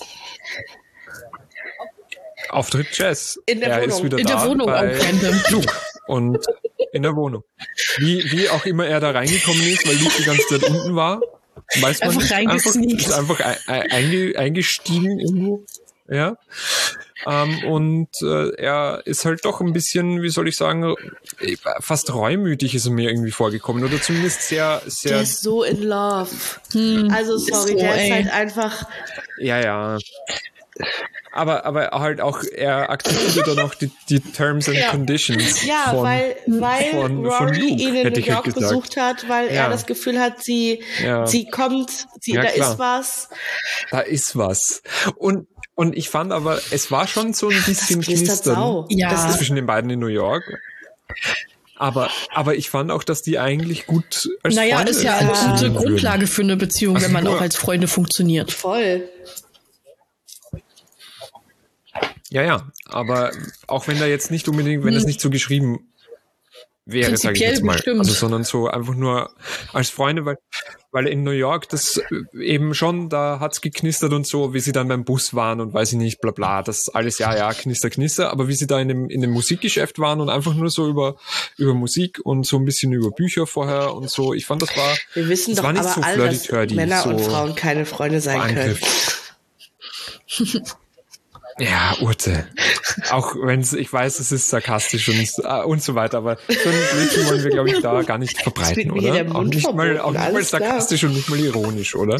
Auftritt Jess. In der Wohnung. Ist wieder in der Wohnung bei auch random. Luke. Und in der Wohnung. Wie auch immer er da reingekommen ist, weil Luke die ganze Zeit unten war. Weiß man nicht. Ist einfach eingestiegen irgendwo. Ja. Und er ist halt doch ein bisschen, wie soll ich sagen, fast reumütig ist er mir irgendwie vorgekommen. Oder zumindest sehr... Der ist so in love. Also sorry, der ist halt einfach... Ja. Aber halt auch, er akzeptiert dann auch die Terms and Conditions. Ja, weil Rory Luke, ihn in New York besucht hat, weil er das Gefühl hat, sie kommt, da ist was. Da ist was. Und ich fand aber, es war schon so ein bisschen knistern zwischen den beiden in New York. Aber ich fand auch, dass die eigentlich gut als Freunde ist ja eine gute Grundlage für eine Beziehung, wenn man auch als Freunde funktioniert. Voll. Ja, aber auch wenn da jetzt nicht unbedingt, wenn das nicht so geschrieben wäre, sage ich jetzt mal, also sondern so einfach nur als Freunde, weil in New York das eben schon, da hat's geknistert und so, wie sie dann beim Bus waren und weiß ich nicht, bla bla, das alles knister, aber wie sie da in dem Musikgeschäft waren und einfach nur so über Musik und so ein bisschen über Bücher vorher und so, ich fand wir wissen doch war nicht aber so alle, dass Männer so und Frauen keine Freunde sein können. Ja, Urte. Auch wenn ich weiß, es ist sarkastisch und so weiter, aber so ein Blödsinn wollen wir, glaube ich, da gar nicht verbreiten, oder? Auch nicht mal sarkastisch und nicht mal ironisch, oder?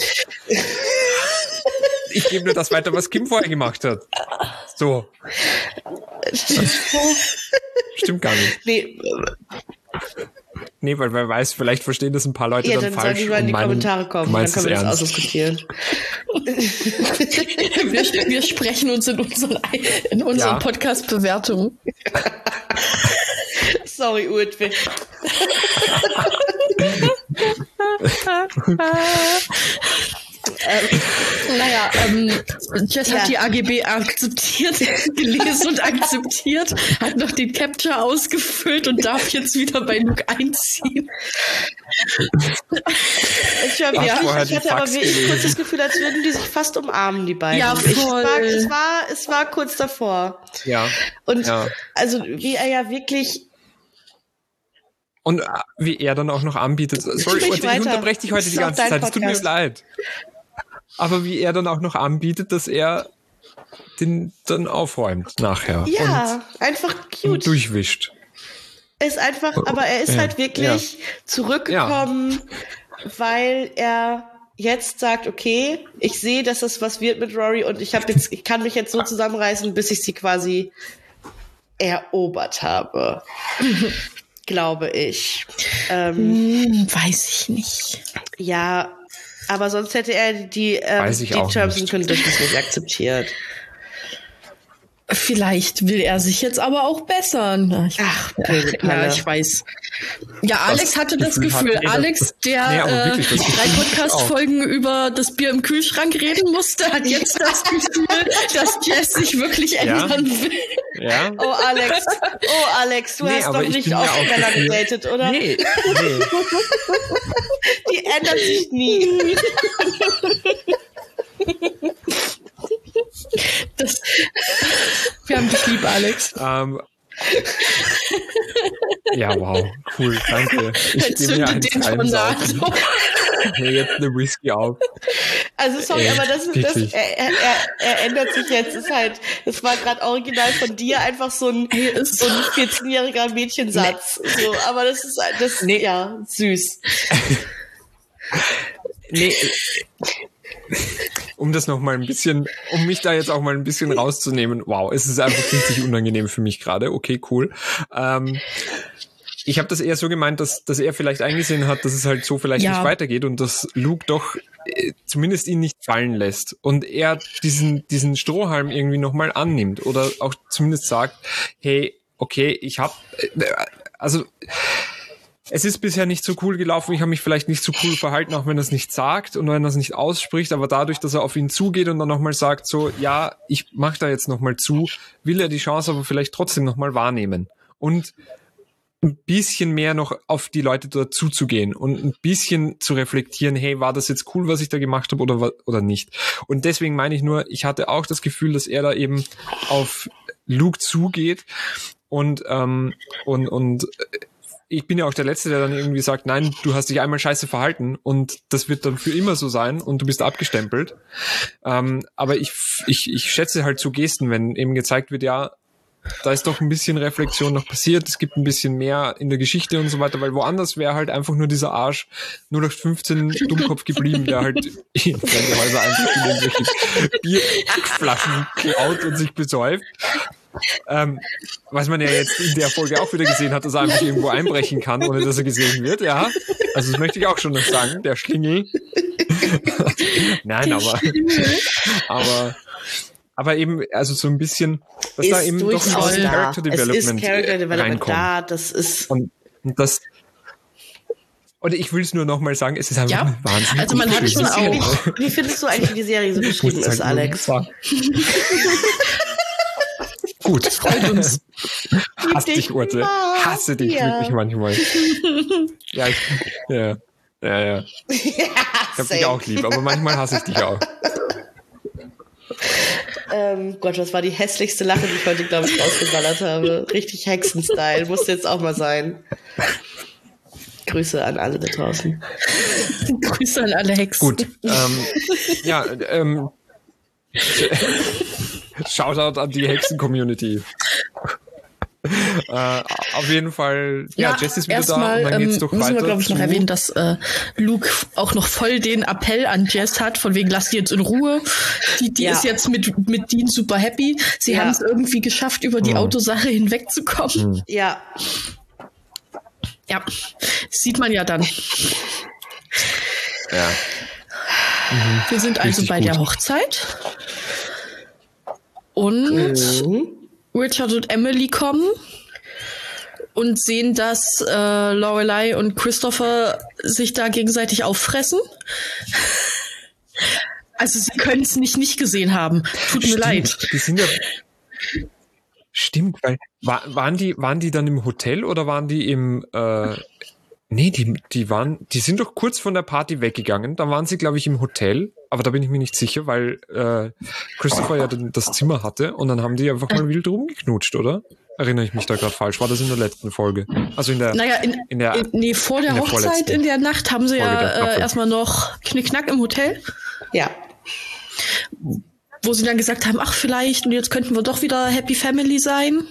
Ich gebe nur das weiter, was Kim vorher gemacht hat. So. Stimmt gar nicht. Nee, weil wer weiß, vielleicht verstehen das ein paar Leute dann falsch. Ja, dann sollen die mal in die Kommentare kommen, dann können wir das ausdiskutieren. Wir sprechen uns in unseren Podcast-Bewertungen. Sorry, Urtwig. Jess hat die AGB akzeptiert, gelesen und akzeptiert, hat noch den Capture ausgefüllt und darf jetzt wieder bei Luke einziehen. Ich hatte aber wirklich kurz das Gefühl, als würden die sich fast umarmen, die beiden. Ja, voll. Es war kurz davor. Ja. Und also wie er ja wirklich... Und wie er dann auch noch anbietet. Sorry, ich unterbreche dich heute die ganze Zeit. Es tut mir leid. Aber wie er dann auch noch anbietet, dass er den dann aufräumt nachher. Ja, und einfach cute. Und durchwischt. Ist einfach, aber er ist halt wirklich zurückgekommen, weil er jetzt sagt, okay, ich sehe, dass das was wird mit Rory und ich kann mich jetzt so zusammenreißen, bis ich sie quasi erobert habe. Glaube ich. Weiß ich nicht. Ja, aber sonst hätte er die Terms and Conditions nicht akzeptiert. Vielleicht will er sich jetzt aber auch bessern. Ich weiß. Ja, Alex hatte das Gefühl. Alex, der 3 Podcast-Folgen über das Bier im Kühlschrank reden musste, hat jetzt das Gefühl, dass Jess sich wirklich ändern will. Ja. Oh, Alex, du hast doch nicht oft Männer gedatet, oder? Nee. Die ändert sich nie. Alex. Ja, wow, cool, danke. Ich gebe mir den saufen. Hey, jetzt eine Whisky auf. Also sorry, aber er ändert sich jetzt. Das war gerade original von dir einfach so ein 14-jähriger Mädchensatz. Nee. So, aber das ist ja süß. Nee. Um mich da jetzt auch mal ein bisschen rauszunehmen. Wow, es ist einfach richtig unangenehm für mich gerade. Okay, cool. Ich habe das eher so gemeint, dass er vielleicht eingesehen hat, dass es halt so vielleicht nicht weitergeht und dass Luke doch zumindest ihn nicht fallen lässt und er diesen Strohhalm irgendwie nochmal annimmt oder auch zumindest sagt, hey, okay, es ist bisher nicht so cool gelaufen, ich habe mich vielleicht nicht so cool verhalten, auch wenn er es nicht sagt und wenn er es nicht ausspricht, aber dadurch, dass er auf ihn zugeht und dann nochmal sagt so, ja, ich mache da jetzt nochmal zu, will er die Chance aber vielleicht trotzdem nochmal wahrnehmen und ein bisschen mehr noch auf die Leute dort zuzugehen und ein bisschen zu reflektieren, hey, war das jetzt cool, was ich da gemacht habe oder nicht? Und deswegen meine ich nur, ich hatte auch das Gefühl, dass er da eben auf Luke zugeht und ich bin ja auch der Letzte, der dann irgendwie sagt, nein, du hast dich einmal scheiße verhalten und das wird dann für immer so sein und du bist abgestempelt. Aber ich schätze halt so Gesten, wenn eben gezeigt wird, ja, da ist doch ein bisschen Reflexion noch passiert, es gibt ein bisschen mehr in der Geschichte und so weiter, weil woanders wäre halt einfach nur dieser Arsch 0815 Dummkopf geblieben, der halt in fremde Häuser einfach in irgendwelche Bierflaschen klaut und sich besäuft. Was man ja jetzt in der Folge auch wieder gesehen hat, dass er einfach irgendwo einbrechen kann, ohne dass er gesehen wird, ja. Also das möchte ich auch schon noch sagen, der Schlingel. Nein, aber eben, also so ein bisschen, dass da eben doch ein bisschen Character Development reinkommt. Das ist und das oder ich will es nur nochmal sagen, es ist einfach eine wahnsinnig. Also man hat schon auch. Wie findest du eigentlich, wie die Serie so beschrieben ist, Alex? Gut. Freut uns. Hasse dich, Urte. Hasse dich wirklich manchmal. Ja. Ich hab dich auch lieb, aber manchmal hasse ich dich auch. Gott, was war die hässlichste Lache, die ich heute, glaube ich, rausgeballert habe. Richtig Hexenstyle. Musste jetzt auch mal sein. Grüße an alle da draußen. Grüße an alle Hexen. Gut. Shoutout an die Hexen-Community. Auf jeden Fall, Jess ist wieder da und dann geht's doch müssen weiter. Wir, glaube ich, noch erwähnen, dass Luke auch noch voll den Appell an Jess hat, von wegen, lass die jetzt in Ruhe. Die ist jetzt mit Dean super happy. Sie haben es irgendwie geschafft, über die Autosache hinwegzukommen. Ja. Ja, sieht man ja dann. Ja. Wir sind also bei der Hochzeit. Und Richard und Emily kommen und sehen, dass Lorelei und Christopher sich da gegenseitig auffressen. Also sie können es nicht gesehen haben. Tut mir leid. Die sind ja... Stimmt, weil waren die dann im Hotel oder waren die im nee, die sind doch kurz von der Party weggegangen, da waren sie, glaube ich, im Hotel, aber da bin ich mir nicht sicher, weil Christopher ja das Zimmer hatte und dann haben die einfach mal wild rumgeknutscht, oder? Erinnere ich mich da gerade falsch? War das in der letzten Folge? Also vor der Hochzeit in der Nacht haben sie erstmal noch Knickknack im Hotel. Ja. Wo sie dann gesagt haben, ach vielleicht, und jetzt könnten wir doch wieder Happy Family sein.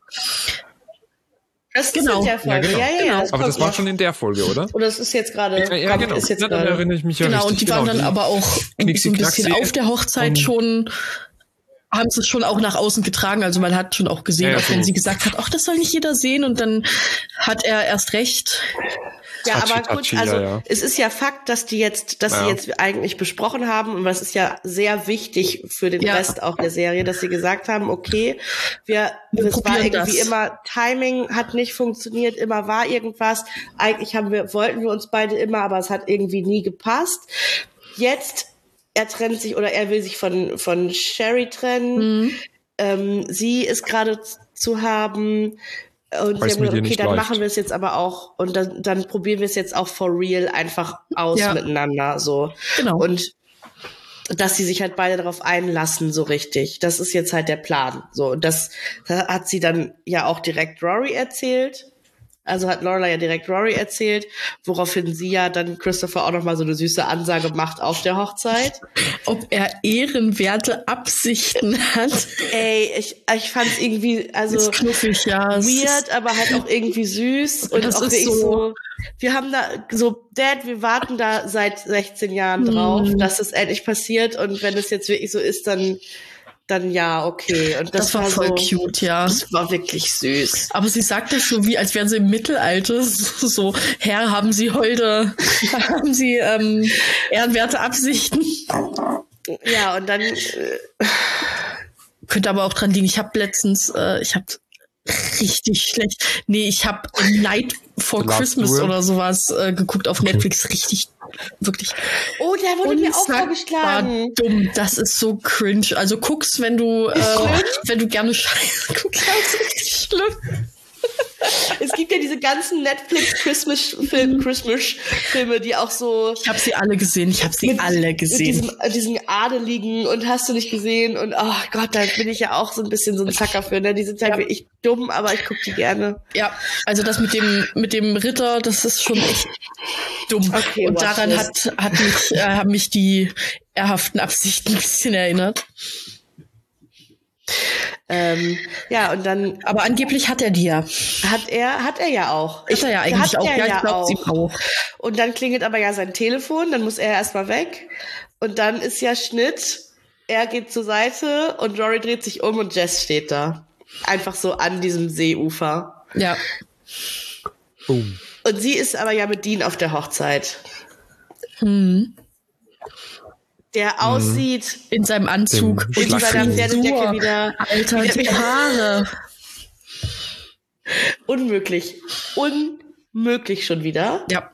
Das ist in der Folge. Ja, genau. Aber das war schon in der Folge, oder? Oder es ist jetzt gerade. Ja, genau. Dann erinnere ich mich ja richtig. Und die waren dann aber auch so ein bisschen auf der Hochzeit schon, haben sie es schon auch nach außen getragen. Also man hat schon auch gesehen, auch wenn sie gesagt hat, ach, das soll nicht jeder sehen, und dann hat er erst recht. Ja, aber gut, also es ist ja Fakt, dass sie jetzt eigentlich besprochen haben, und das ist ja sehr wichtig für den Rest auch der Serie, dass sie gesagt haben, okay, das war irgendwie immer, Timing hat nicht funktioniert, immer war irgendwas, eigentlich wollten wir uns beide immer, aber es hat irgendwie nie gepasst. Jetzt, er trennt sich, oder er will sich von Sherry trennen, sie ist gerade zu haben. Und wir haben gesagt, okay, dann machen wir es jetzt aber auch, und dann probieren wir es jetzt auch for real einfach aus miteinander, so. Genau. Und dass sie sich halt beide darauf einlassen, so richtig. Das ist jetzt halt der Plan. So, und das hat sie dann ja auch direkt Rory erzählt. Also hat Lorelai ja direkt Rory erzählt, woraufhin sie ja dann Christopher auch nochmal so eine süße Ansage macht auf der Hochzeit. Ob er ehrenwerte Absichten hat. Ey, ich fand's irgendwie, also ist knuffig, ja. Weird, aber halt auch irgendwie süß. Und das auch ist wirklich so, wir haben da so, Dad, wir warten da seit 16 Jahren drauf, dass es endlich passiert. Und wenn es jetzt wirklich so ist, dann ja, okay. Und das war voll so, cute, ja. Das war wirklich süß. Aber sie sagt das so, wie als wären sie im Mittelalter. So, Herr, haben Sie ehrenwerte Absichten? Ja, und dann könnte aber auch dran liegen. Ich habe letztens, richtig schlecht. Nee, ich habe Night for Christmas oder sowas geguckt auf Netflix. Richtig, wirklich. Oh, der wurde mir auch vorgeschlagen. Dumm. Das ist so cringe. Also guck's, wenn du gerne Scheiße guckst. Das ist richtig schlimm. Es gibt ja diese ganzen Netflix-Christmas-Filme, die auch so... Ich habe sie alle gesehen. Mit diesen Adeligen und hast du nicht gesehen. Und oh Gott, da bin ich ja auch so ein bisschen so ein Zacker für. Ne? Die sind halt wirklich dumm, aber ich gucke die gerne. Ja, also das mit dem Ritter, das ist schon echt dumm. Okay, und daran haben mich die ehrhaften Absichten ein bisschen erinnert. Ja, und dann... Aber angeblich hat er die ja. Hat er ja auch. Hat er ja eigentlich auch. Ja, ich glaube, sie auch. Und dann klingelt aber ja sein Telefon, dann muss er erstmal weg. Und dann ist ja Schnitt, er geht zur Seite und Rory dreht sich um und Jess steht da. Einfach so an diesem Seeufer. Ja. Boom. Und sie ist aber ja mit Dean auf der Hochzeit. Der aussieht in seinem Anzug und seiner Pferdedecke wieder. Alter, die Haare. Unmöglich schon wieder. Ja.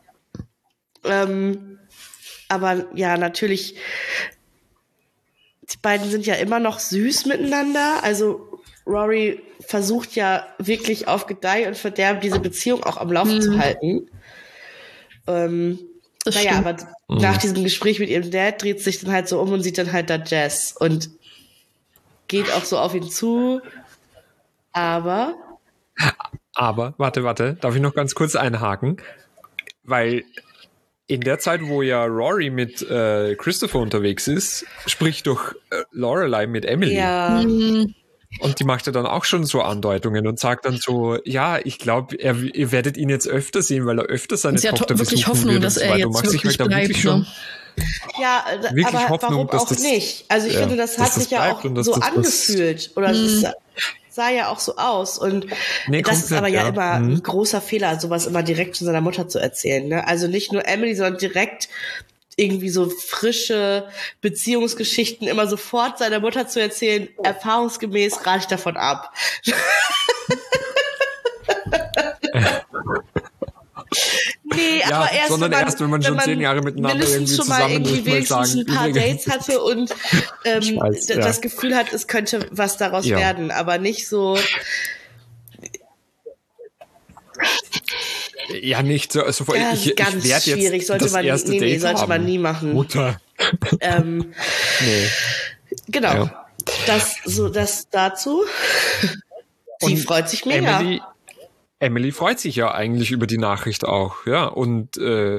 Aber ja, natürlich, die beiden sind ja immer noch süß miteinander. Also Rory versucht ja wirklich auf Gedeih und Verderb diese Beziehung auch am Laufen zu halten. Aber nach diesem Gespräch mit ihrem Dad dreht sich dann halt so um und sieht dann halt da Jess und geht auch so auf ihn zu. Aber, warte, darf ich noch ganz kurz einhaken? Weil in der Zeit, wo ja Rory mit Christopher unterwegs ist, spricht doch Lorelai mit Emily. Ja. Und die macht ja dann auch schon so Andeutungen und sagt dann so, ja, ich glaube, ihr werdet ihn jetzt öfter sehen, weil er öfter seine Tochter besuchen Hoffnung, wird. Dass er jetzt wirklich bleibt, schon ja, aber Hoffnung, warum auch nicht? Also ich finde, das hat sich ja auch so angefühlt. Oder es sah ja auch so aus. Und das ist aber ja immer ein großer Fehler, sowas immer direkt zu seiner Mutter zu erzählen. Ne? Also nicht nur Emily, sondern direkt irgendwie so frische Beziehungsgeschichten immer sofort seiner Mutter zu erzählen. Erfahrungsgemäß rate ich davon ab. Nee, ja, aber erst, wenn man schon 10 Jahre miteinander irgendwie schon mal irgendwie wenigstens sagen, ein paar Dates hatte und das Gefühl hat, es könnte was daraus werden, aber nicht so. Ja, nicht so. Also ich ganz schwierig. Sollte man nie machen. Mutter. Nee. Genau. Ja. Das dazu. Sie freut sich mega. Emily freut sich ja eigentlich über die Nachricht auch, ja. Und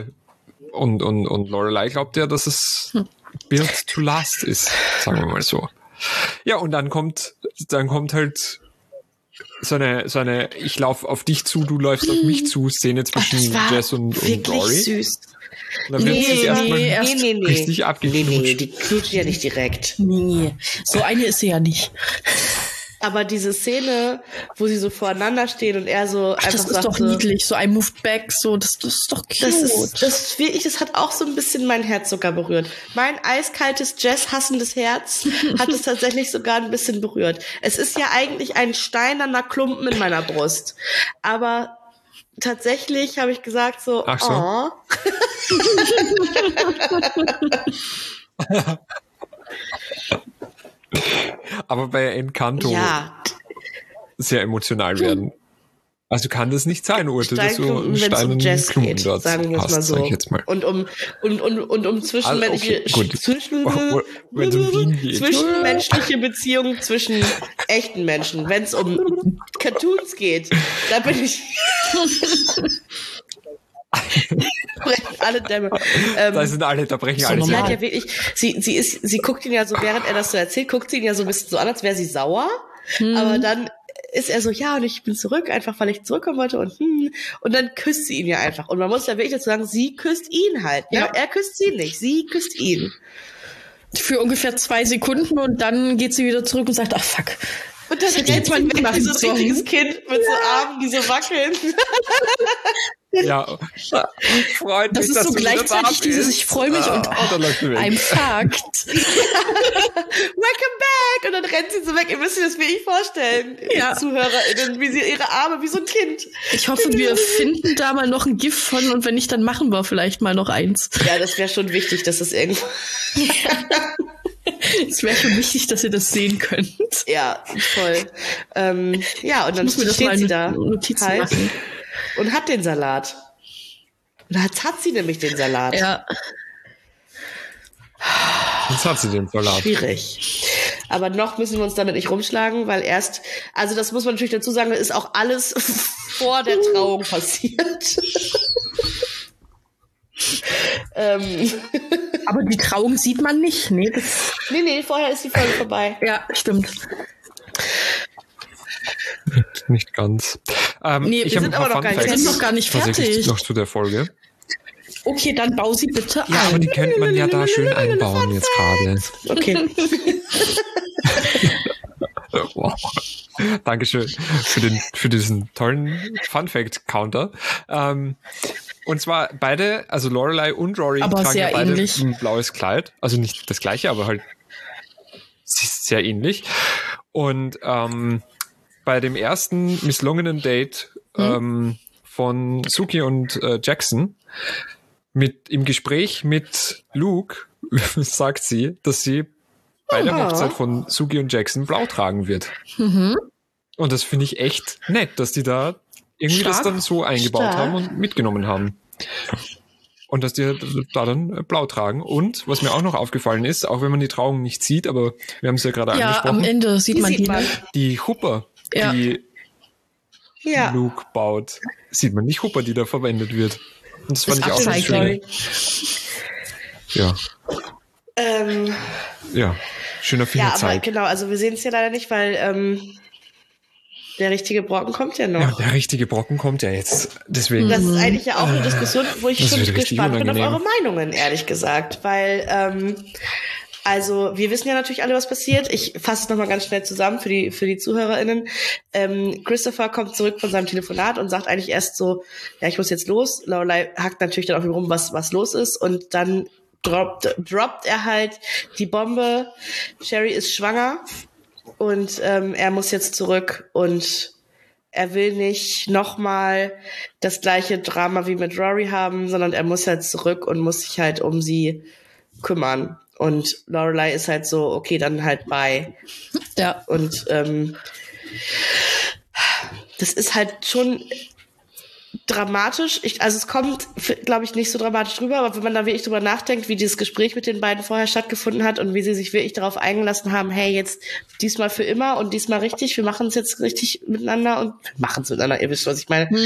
Lorelai glaubt ja, dass es built to last ist, sagen wir mal so. Ja, und dann kommt halt so eine ich laufe auf dich zu, du läufst auf mich zu Szene zwischen Jess und Rory. Süß. Und dann wird sich erstmal richtig abgeknutscht. Nee, die knutscht ja nicht direkt. Nee, so eine ist sie ja nicht. Aber diese Szene, wo sie so voreinander stehen und er so einfach das ist doch niedlich, so ein Moved Back, so, das ist doch cute. Das hat auch so ein bisschen mein Herz sogar berührt. Mein eiskaltes, Jazz-hassendes Herz hat es tatsächlich sogar ein bisschen berührt. Es ist ja eigentlich ein steinerner Klumpen in meiner Brust. Aber tatsächlich habe ich gesagt so, ach so. Oh. Aber bei Encanto sehr emotional werden. Also kann das nicht sein, Urte, dass du Steinklumpen, wenn es um Jazz geht, dort sagen wir es mal hast, so. sag ich jetzt mal. Und um zwischenmenschliche, Also, okay, gut. Wenn's um Wien geht. zwischenmenschliche Beziehungen zwischen echten Menschen. Wenn es um Cartoons geht, da bin ich alle Dämme. Da sind alle, da brechen alle. Sie hat ja wirklich, sie guckt ihn ja so, während er das so erzählt, guckt sie ihn ja so ein bisschen so an, als wäre sie sauer. Aber dann ist er so, ja, und ich bin zurück, einfach weil ich zurückkommen wollte und dann küsst sie ihn ja einfach. Und man muss ja wirklich dazu sagen, sie küsst ihn halt. Ja. Er küsst sie nicht, sie küsst ihn. Für ungefähr 2 Sekunden und dann geht sie wieder zurück und sagt, ach fuck. Und dann rennt man weg wie so ein richtiges Kind mit so Armen, die so wackeln. Ja, freut das mich, ist so gleichzeitig dieses, ich freue mich und I'm fucked. Welcome back! Und dann rennt sie so weg. Ihr müsst euch das wirklich vorstellen. Ja. ZuhörerInnen, wie sie ihre Arme, wie so ein Kind. Ich hoffe, wir finden da mal noch ein GIF von und wenn nicht, dann machen wir vielleicht mal noch eins. Ja, das wäre schon wichtig, dass das irgendwo... Es wäre schon wichtig, dass ihr das sehen könnt. Ja, toll. Ja, und dann steht sie da Notizen halt machen. und hat den Salat. Und jetzt hat sie nämlich den Salat. Ja. Jetzt hat sie den Salat. Schwierig. Aber noch müssen wir uns damit nicht rumschlagen, weil also das muss man natürlich dazu sagen, ist auch alles vor der Trauung passiert. Aber die Trauung sieht man nicht, ne? Nee, vorher ist die Folge vorbei. Ja, stimmt. Nicht ganz. Nee, ich habe wir sind noch gar nicht fertig. Noch zu der Folge. Okay, dann bau sie bitte ein. Ja, aber die könnte man ja da schön einbauen jetzt gerade. Okay. Wow. Dankeschön für diesen tollen Fun-Fact-Counter. Und zwar beide, also Lorelei und Rory, aber tragen ja beide ähnlich. ein blaues Kleid. Also nicht das gleiche, aber halt sehr ähnlich. Und bei dem ersten misslungenen Date von Suki und Jackson im Gespräch mit Luke sagt sie, dass sie bei der Hochzeit von Suki und Jackson blau tragen wird. Mhm. Und das finde ich echt nett, dass die da irgendwie das dann so eingebaut haben und mitgenommen haben. Und dass die da dann blau tragen. Und was mir auch noch aufgefallen ist, auch wenn man die Trauung nicht sieht, aber wir haben es ja gerade angesprochen. Ja, am Ende sieht man die. Die Hupper, die Luke baut, sieht man nicht Hupper, die da verwendet wird. Und das fand ich auch ganz schön. Ja. Ja, schöner Fingerzeig. Ja, aber genau, also wir sehen es ja leider nicht, weil der richtige Brocken kommt ja noch. Ja, der richtige Brocken kommt ja jetzt. Deswegen. Das ist eigentlich ja auch eine Diskussion, wo ich schon gespannt bin auf unangenehm. eure Meinungen, ehrlich gesagt. Weil, also wir wissen ja natürlich alle, was passiert. Ich fasse es nochmal ganz schnell zusammen für die ZuhörerInnen. Christopher kommt zurück von seinem Telefonat und sagt eigentlich erst so, ja, ich muss jetzt los. Lorelei hackt natürlich dann auf ihn rum, was los ist. Und dann droppt er halt die Bombe. Sherry ist schwanger. Und er muss jetzt zurück und er will nicht nochmal das gleiche Drama wie mit Rory haben, sondern er muss halt zurück und muss sich halt um sie kümmern. Und Lorelei ist halt so, okay, dann halt bye. Ja. Und das ist halt schon dramatisch. Also es kommt, glaube ich, nicht so dramatisch rüber, aber wenn man da wirklich drüber nachdenkt, wie dieses Gespräch mit den beiden vorher stattgefunden hat und wie sie sich wirklich darauf eingelassen haben, hey, jetzt diesmal für immer und diesmal richtig, wir machen es jetzt richtig miteinander und machen es miteinander, ihr wisst, was ich meine.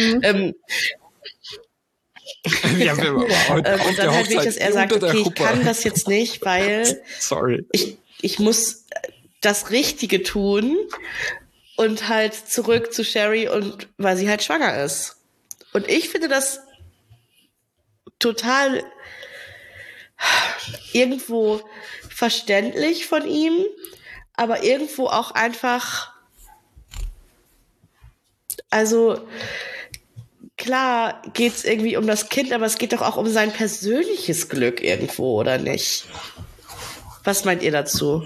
Ja, und dann halt wirklich, dass er sagt, okay, ich kann das jetzt nicht, weil ich muss das Richtige tun und halt zurück zu Sherry und weil sie halt schwanger ist. Und ich finde das total irgendwo verständlich von ihm, aber irgendwo auch einfach, also klar geht's irgendwie um das Kind, aber es geht doch auch um sein persönliches Glück irgendwo, oder nicht? Was meint ihr dazu?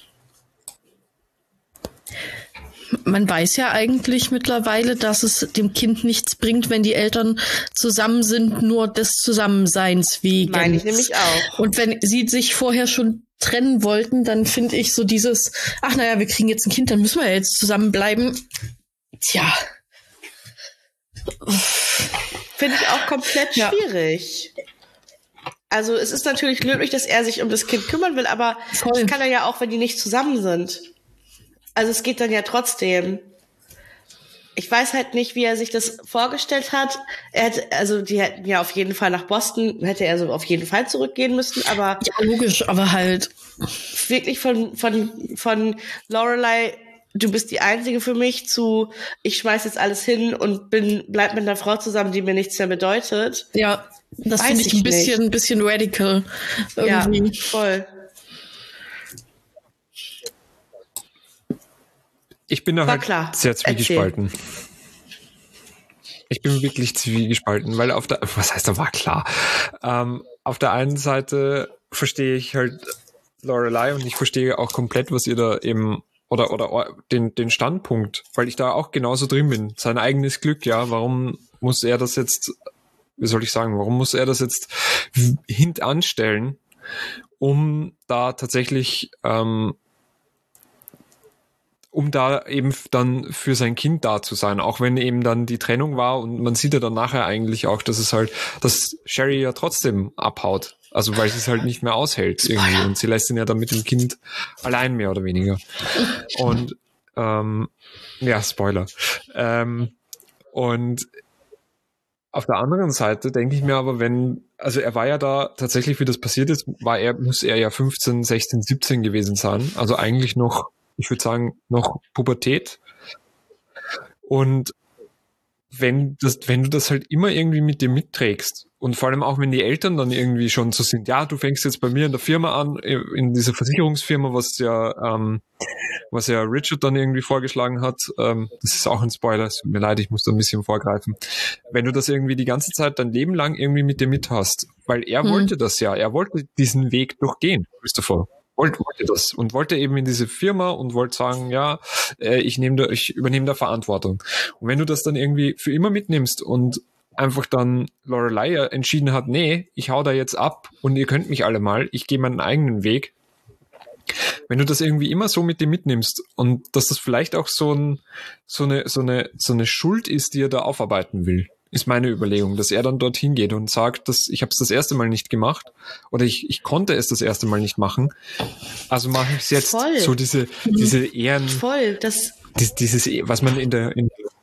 Man weiß ja eigentlich mittlerweile, dass es dem Kind nichts bringt, wenn die Eltern zusammen sind, nur des Zusammenseins wegen. Meine ich nämlich auch. Und wenn sie sich vorher schon trennen wollten, dann finde ich so dieses, ach naja, wir kriegen jetzt ein Kind, dann müssen wir ja jetzt zusammenbleiben. Tja. Finde ich auch komplett schwierig. Also es ist natürlich löblich, dass er sich um das Kind kümmern will, aber das kann er ja auch, wenn die nicht zusammen sind. Also es geht dann ja trotzdem. Ich weiß halt nicht, wie er sich das vorgestellt hat. Die hätten ja auf jeden Fall nach Boston, hätte er so auf jeden Fall zurückgehen müssen, aber. Ja, logisch, aber halt. Wirklich von Lorelei, du bist die Einzige für mich, zu, ich schmeiß jetzt alles hin und bleib mit einer Frau zusammen, die mir nichts mehr bedeutet. Ja, das finde ich ein bisschen radical. Irgendwie. Ja, voll. Ich bin da halt sehr zwiegespalten. Ich bin wirklich zwiegespalten, weil was heißt, da war klar? Auf der einen Seite verstehe ich halt Lorelei und ich verstehe auch komplett, was ihr da eben oder den Standpunkt, weil ich da auch genauso drin bin. Sein eigenes Glück, ja. Warum muss er das jetzt, wie soll ich sagen, warum muss er das jetzt hintanstellen, um da tatsächlich um da eben dann für sein Kind da zu sein, auch wenn eben dann die Trennung war und man sieht ja dann nachher eigentlich auch, dass Sherry ja trotzdem abhaut, also weil sie es halt nicht mehr aushält irgendwie und sie lässt ihn ja dann mit dem Kind allein mehr oder weniger und ja, Spoiler. Und auf der anderen Seite denke ich mir aber, also er war ja da tatsächlich, wie das passiert ist, muss er ja 15, 16, 17 gewesen sein, also eigentlich noch, ich würde sagen, noch Pubertät. Und wenn du das halt immer irgendwie mit dir mitträgst und vor allem auch, wenn die Eltern dann irgendwie schon so sind, ja, du fängst jetzt bei mir in der Firma an, in dieser Versicherungsfirma, was ja Richard dann irgendwie vorgeschlagen hat, das ist auch ein Spoiler, es tut mir leid, ich muss da ein bisschen vorgreifen. Wenn du das irgendwie die ganze Zeit dein Leben lang irgendwie mit dir mit hast, weil er wollte das ja, er wollte diesen Weg durchgehen, Christopher. Wollte das und wollte eben in diese Firma und wollte sagen, ja, ich übernehme da Verantwortung. Und wenn du das dann irgendwie für immer mitnimmst und einfach dann Lorelei entschieden hat, nee, ich hau da jetzt ab und ihr könnt mich alle mal, ich gehe meinen eigenen Weg. Wenn du das irgendwie immer so mit dir mitnimmst und dass das vielleicht auch so eine Schuld ist, die er da aufarbeiten will, ist meine Überlegung, dass er dann dorthin geht und sagt, dass ich habe es das erste Mal nicht gemacht oder ich konnte es das erste Mal nicht machen, also mache ich es jetzt. Voll. So diese Ehren, voll, dieses, was man in der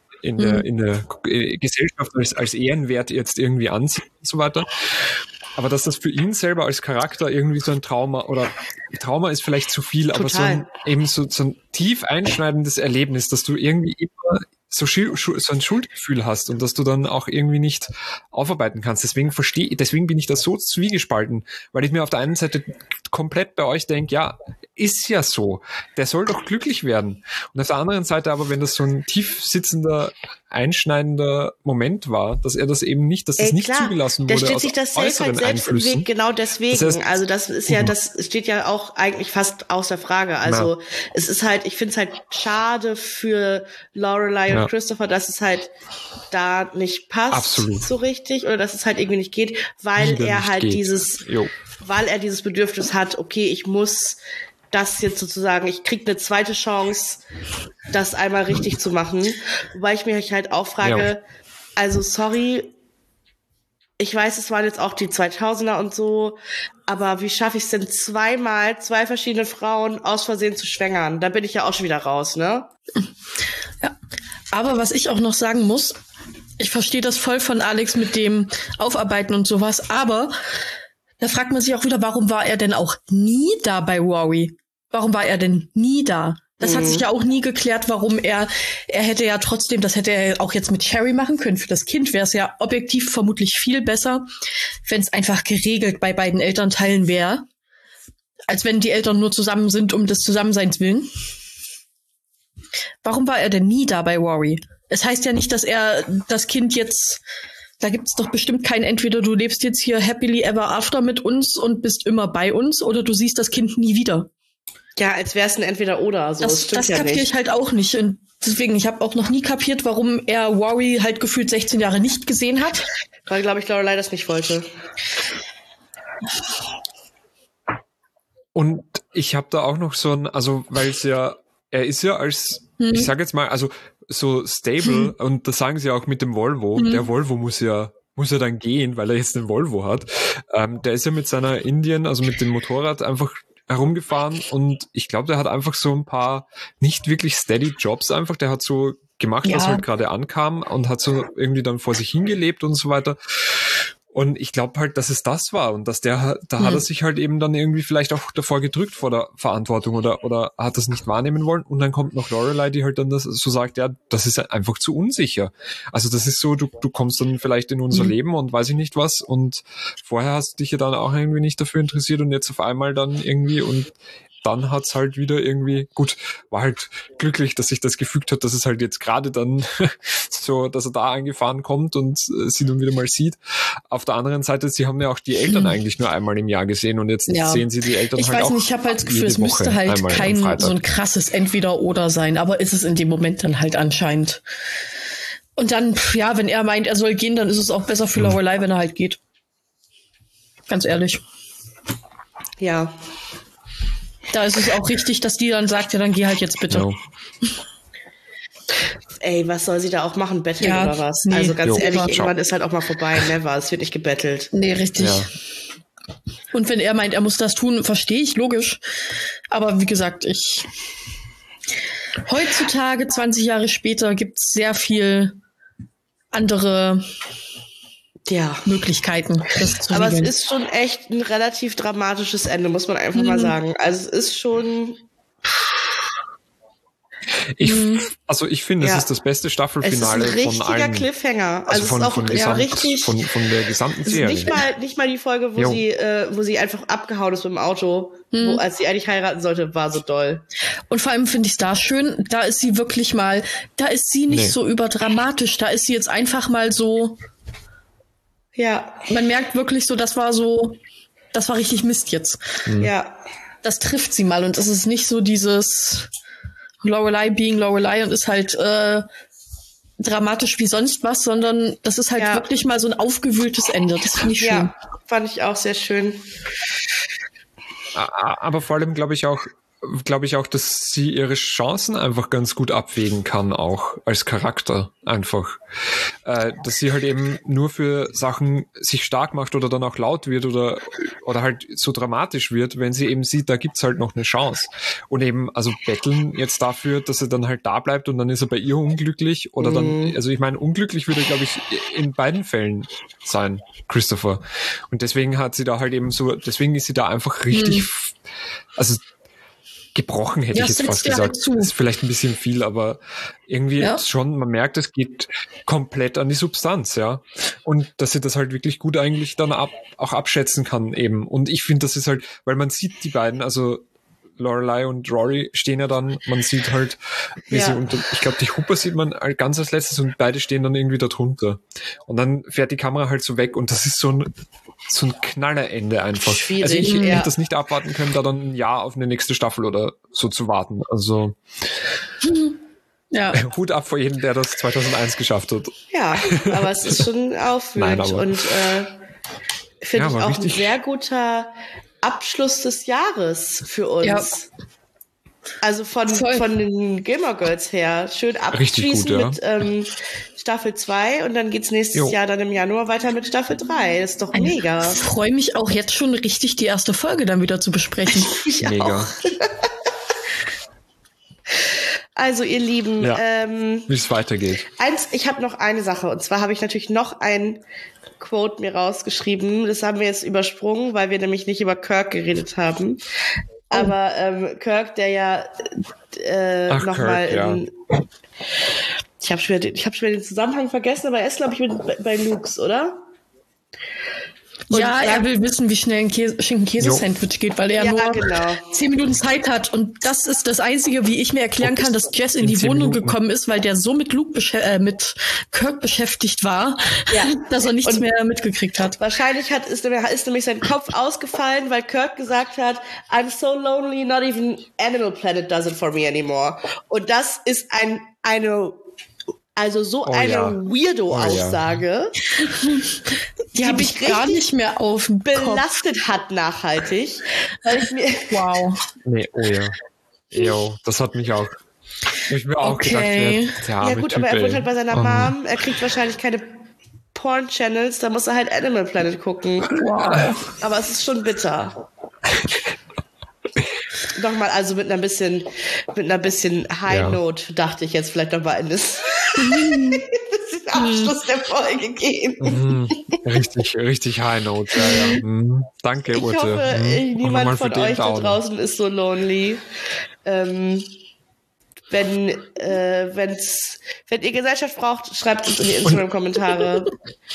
Gesellschaft als Ehrenwert jetzt irgendwie ansieht und so weiter. Aber dass das für ihn selber als Charakter irgendwie so ein Trauma ist vielleicht zu viel, total. Aber so ein tief einschneidendes Erlebnis, dass du irgendwie immer so ein Schuldgefühl hast und dass du dann auch irgendwie nicht aufarbeiten kannst. Deswegen bin ich da so zwiegespalten, weil ich mir auf der einen Seite komplett bei euch denke, ja, ist ja so, der soll doch glücklich werden. Und auf der anderen Seite aber, wenn das so ein tief sitzender, einschneidender Moment war, dass er das eben nicht, dass das nicht zugelassen wurde, der steht sich das selbst im Weg, genau deswegen. Also das ist ja, das steht ja auch eigentlich fast außer Frage. Also es ist halt, ich finde es halt schade für Lorelei und Christopher, dass es halt da nicht passt so richtig oder dass es halt irgendwie nicht geht, weil er halt weil er dieses Bedürfnis hat, okay, ich muss das jetzt sozusagen, ich krieg eine zweite Chance, das einmal richtig zu machen. Wobei ich mich halt auch frage, also sorry, ich weiß, es waren jetzt auch die 2000er und so, aber wie schaffe ich es denn zweimal, zwei verschiedene Frauen aus Versehen zu schwängern? Da bin ich ja auch schon wieder raus, ne? Ja, aber was ich auch noch sagen muss, ich verstehe das voll von Alex mit dem Aufarbeiten und sowas, aber da fragt man sich auch wieder, warum war er denn auch nie da bei Rory? Warum war er denn nie da? Das hat sich ja auch nie geklärt, warum er hätte ja trotzdem, das hätte er auch jetzt mit Sherry machen können. Für das Kind wäre es ja objektiv vermutlich viel besser, wenn es einfach geregelt bei beiden Elternteilen wäre, als wenn die Eltern nur zusammen sind, um des Zusammenseins willen. Warum war er denn nie da bei Rory? Es heißt ja nicht, dass er das Kind jetzt, da gibt es doch bestimmt kein, entweder du lebst jetzt hier happily ever after mit uns und bist immer bei uns, oder du siehst das Kind nie wieder. Ja, als wäre es ein Entweder-Oder. So. Das kapiere ich halt auch nicht. Und deswegen, ich habe auch noch nie kapiert, warum er Rory halt gefühlt 16 Jahre nicht gesehen hat. Weil, glaube ich, Lorelei das nicht wollte. Und ich habe da auch noch so ein, also weil er ist ja als, ich sage jetzt mal, also so stable und das sagen sie auch mit dem Volvo. Der Volvo muss ja dann gehen, weil er jetzt einen Volvo hat. Der ist ja mit seiner Indian, also mit dem Motorrad einfach herumgefahren und ich glaube, der hat einfach so ein paar nicht wirklich steady Jobs einfach. Der hat so gemacht, was halt gerade ankam und hat so irgendwie dann vor sich hingelebt und so weiter. Und ich glaube halt, dass es das war und dass da hat er sich halt eben dann irgendwie vielleicht auch davor gedrückt vor der Verantwortung oder hat das nicht wahrnehmen wollen. Und dann kommt noch Lorelei, die halt dann das so sagt, ja, das ist einfach zu unsicher. Also das ist so, du kommst dann vielleicht in unser Leben und weiß ich nicht was und vorher hast du dich ja dann auch irgendwie nicht dafür interessiert und jetzt auf einmal dann irgendwie und dann hat's halt wieder irgendwie, gut, war halt glücklich, dass sich das gefügt hat, dass es halt jetzt gerade dann so, dass er da eingefahren kommt und sie dann wieder mal sieht. Auf der anderen Seite, sie haben ja auch die Eltern eigentlich nur einmal im Jahr gesehen und jetzt sehen sie die Eltern halt auch. Ich weiß nicht, ich habe halt das Gefühl, es müsste halt kein so ein krasses Entweder-Oder sein, aber ist es in dem Moment dann halt anscheinend. Und dann, ja, wenn er meint, er soll gehen, dann ist es auch besser für Lorelei, wenn er halt geht. Ganz ehrlich. Ja. Da ist es auch richtig, dass die dann sagt, ja, dann geh halt jetzt bitte. No. Ey, was soll sie da auch machen? Betteln oder was? Nee. Also ganz ehrlich, irgendwann ist halt auch mal vorbei. Never, es wird nicht gebettelt. Nee, richtig. Ja. Und wenn er meint, er muss das tun, verstehe ich, logisch. Aber wie gesagt, heutzutage, 20 Jahre später, gibt's sehr viel andere Möglichkeiten. Aber es ist schon echt ein relativ dramatisches Ende, muss man einfach mal sagen. Also es ist schon... Ich finde, es ist das beste Staffelfinale von allen. Es ist ein richtiger Cliffhanger. Also von der gesamten Serie. Nicht mal die Folge, wo sie einfach abgehauen ist mit dem Auto, als sie eigentlich heiraten sollte, war so doll. Und vor allem finde ich es da schön, da ist sie wirklich mal, da ist sie nicht so überdramatisch, da ist sie jetzt einfach mal so... Ja. Man merkt wirklich so, das war richtig Mist jetzt. Ja. Das trifft sie mal und es ist nicht so dieses Lorelei being Lorelei und ist halt dramatisch wie sonst was, sondern das ist halt wirklich mal so ein aufgewühltes Ende. Das finde ich schön. Ja, fand ich auch sehr schön. Aber vor allem glaube ich auch, dass sie ihre Chancen einfach ganz gut abwägen kann, auch als Charakter einfach. Dass sie halt eben nur für Sachen sich stark macht oder dann auch laut wird oder halt so dramatisch wird, wenn sie eben sieht, da gibt's halt noch eine Chance. Und eben, also betteln jetzt dafür, dass er dann halt da bleibt und dann ist er bei ihr unglücklich oder dann, also ich meine, unglücklich würde, glaube ich, in beiden Fällen sein, Christopher. Und deswegen hat sie da halt eben so, deswegen ist sie da einfach richtig, also gebrochen, hätte ich jetzt fast gesagt. Das ist vielleicht ein bisschen viel, aber irgendwie schon, man merkt, es geht komplett an die Substanz, ja. Und dass sie das halt wirklich gut eigentlich dann auch abschätzen kann eben. Und ich finde, das ist halt, weil man sieht die beiden, also Lorelei und Rory stehen ja dann, man sieht halt, wie sie ich glaube, die Hupe sieht man ganz als letztes und beide stehen dann irgendwie da drunter. Und dann fährt die Kamera halt so weg und das ist so ein Knallerende einfach. Schwierig, also ich hätte das nicht abwarten können, da dann ein Jahr auf eine nächste Staffel oder so zu warten. Also Hut ab vor jedem, der das 2001 geschafft hat. Ja, aber es ist schon aufwühlend und finde ich auch ein sehr guter Abschluss des Jahres für uns. Ja. Also von den Gilmore Girls her. Schön abschließen mit Staffel 2 und dann geht's nächstes Jahr dann im Januar weiter mit Staffel 3. Das ist doch mega. Ich freue mich auch jetzt schon richtig, die erste Folge dann wieder zu besprechen. Ich mega. Auch. Also ihr Lieben, wie es weitergeht. Ich habe noch eine Sache und zwar habe ich natürlich noch ein Quote mir rausgeschrieben. Das haben wir jetzt übersprungen, weil wir nämlich nicht über Kirk geredet haben. Aber Kirk, der ja nochmal ich habe schon wieder den Zusammenhang vergessen, aber er ist, glaube ich, bei Luke's, oder? Und er will wissen, wie schnell ein Schinken-Käse-Sandwich geht, weil er nur 10 Minuten Zeit hat. Und das ist das Einzige, wie ich mir erklären kann, dass Jess in die Wohnung gekommen ist, weil der so mit mit Kirk beschäftigt war, dass er nichts mehr mitgekriegt hat. Wahrscheinlich ist nämlich sein Kopf ausgefallen, weil Kirk gesagt hat, I'm so lonely, not even Animal Planet does it for me anymore. Und das ist eine Weirdo-Aussage, die habe ich gar nicht mehr auf dem belastet hat nachhaltig. Weil ich mir wow. Nee, Jo, das hat mich auch. Ich mir auch gedacht, Ja gut, aber er wohnt halt bei seiner Mom. Er kriegt wahrscheinlich keine Porn-Channels, da muss er halt Animal Planet gucken. Wow. Aber es ist schon bitter. Nochmal, also mit einer bisschen High Note dachte ich jetzt vielleicht nochmal in das Abschluss der Folge gehen. Richtig High Note. Ja. Danke, Ute. Ich hoffe, niemand von euch da draußen ist so lonely. Wenn ihr Gesellschaft braucht, schreibt es in die Instagram-Kommentare.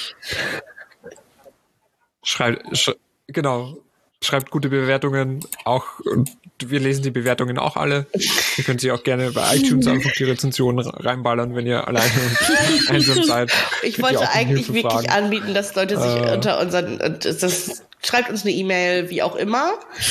Genau. Schreibt gute Bewertungen. Auch wir lesen die Bewertungen auch alle. Ihr könnt sie auch gerne bei iTunes einfach die Rezensionen reinballern, wenn ihr alleine und einsam seid. Ich wollte eigentlich wirklich anbieten, dass Leute sich unter unseren schreibt uns eine E-Mail, wie auch immer.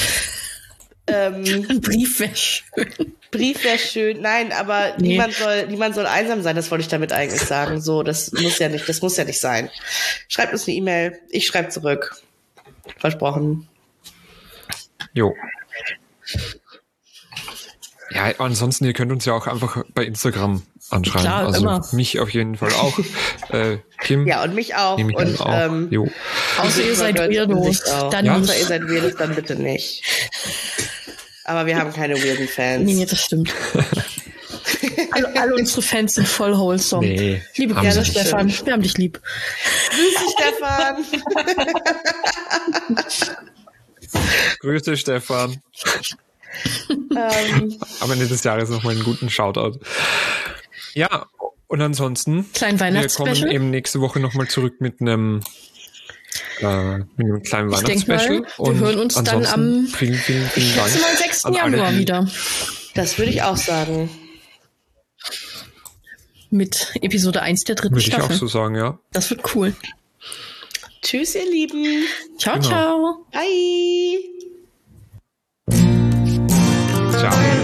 Ein Brief wäre schön. Brief wäre schön. Nein, aber niemand soll einsam sein, das wollte ich damit eigentlich sagen. So, das muss ja nicht sein. Schreibt uns eine E-Mail, ich schreibe zurück. Versprochen. Jo. Ja, ansonsten, ihr könnt uns ja auch einfach bei Instagram anschreiben. Klar, also immer. mich auf jeden Fall auch. Kim. Ja, und mich auch. Und, auch. Jo. Außer ihr seid Weirdos. Außer ihr seid Weirdos, dann bitte nicht. Aber wir haben keine weirden Fans. Nee, das stimmt. Alle unsere Fans sind voll wholesome. Nee, liebe Grüße, Stefan. Wir haben dich lieb. Grüß Stefan. Grüße, Stefan. Am Ende des Jahres nochmal einen guten Shoutout. Ja, und ansonsten, wir kommen eben nächste Woche nochmal zurück mit einem kleinen Weihnachtsspecial. Wir hören uns dann am vielen Dank 6. Januar wieder. Das würde ich auch sagen. Mit Episode 1 der 3. Staffel. Würde ich auch so sagen, ja. Das wird cool. Tschüss, ihr Lieben. Ciao, ciao. Bye. Ciao.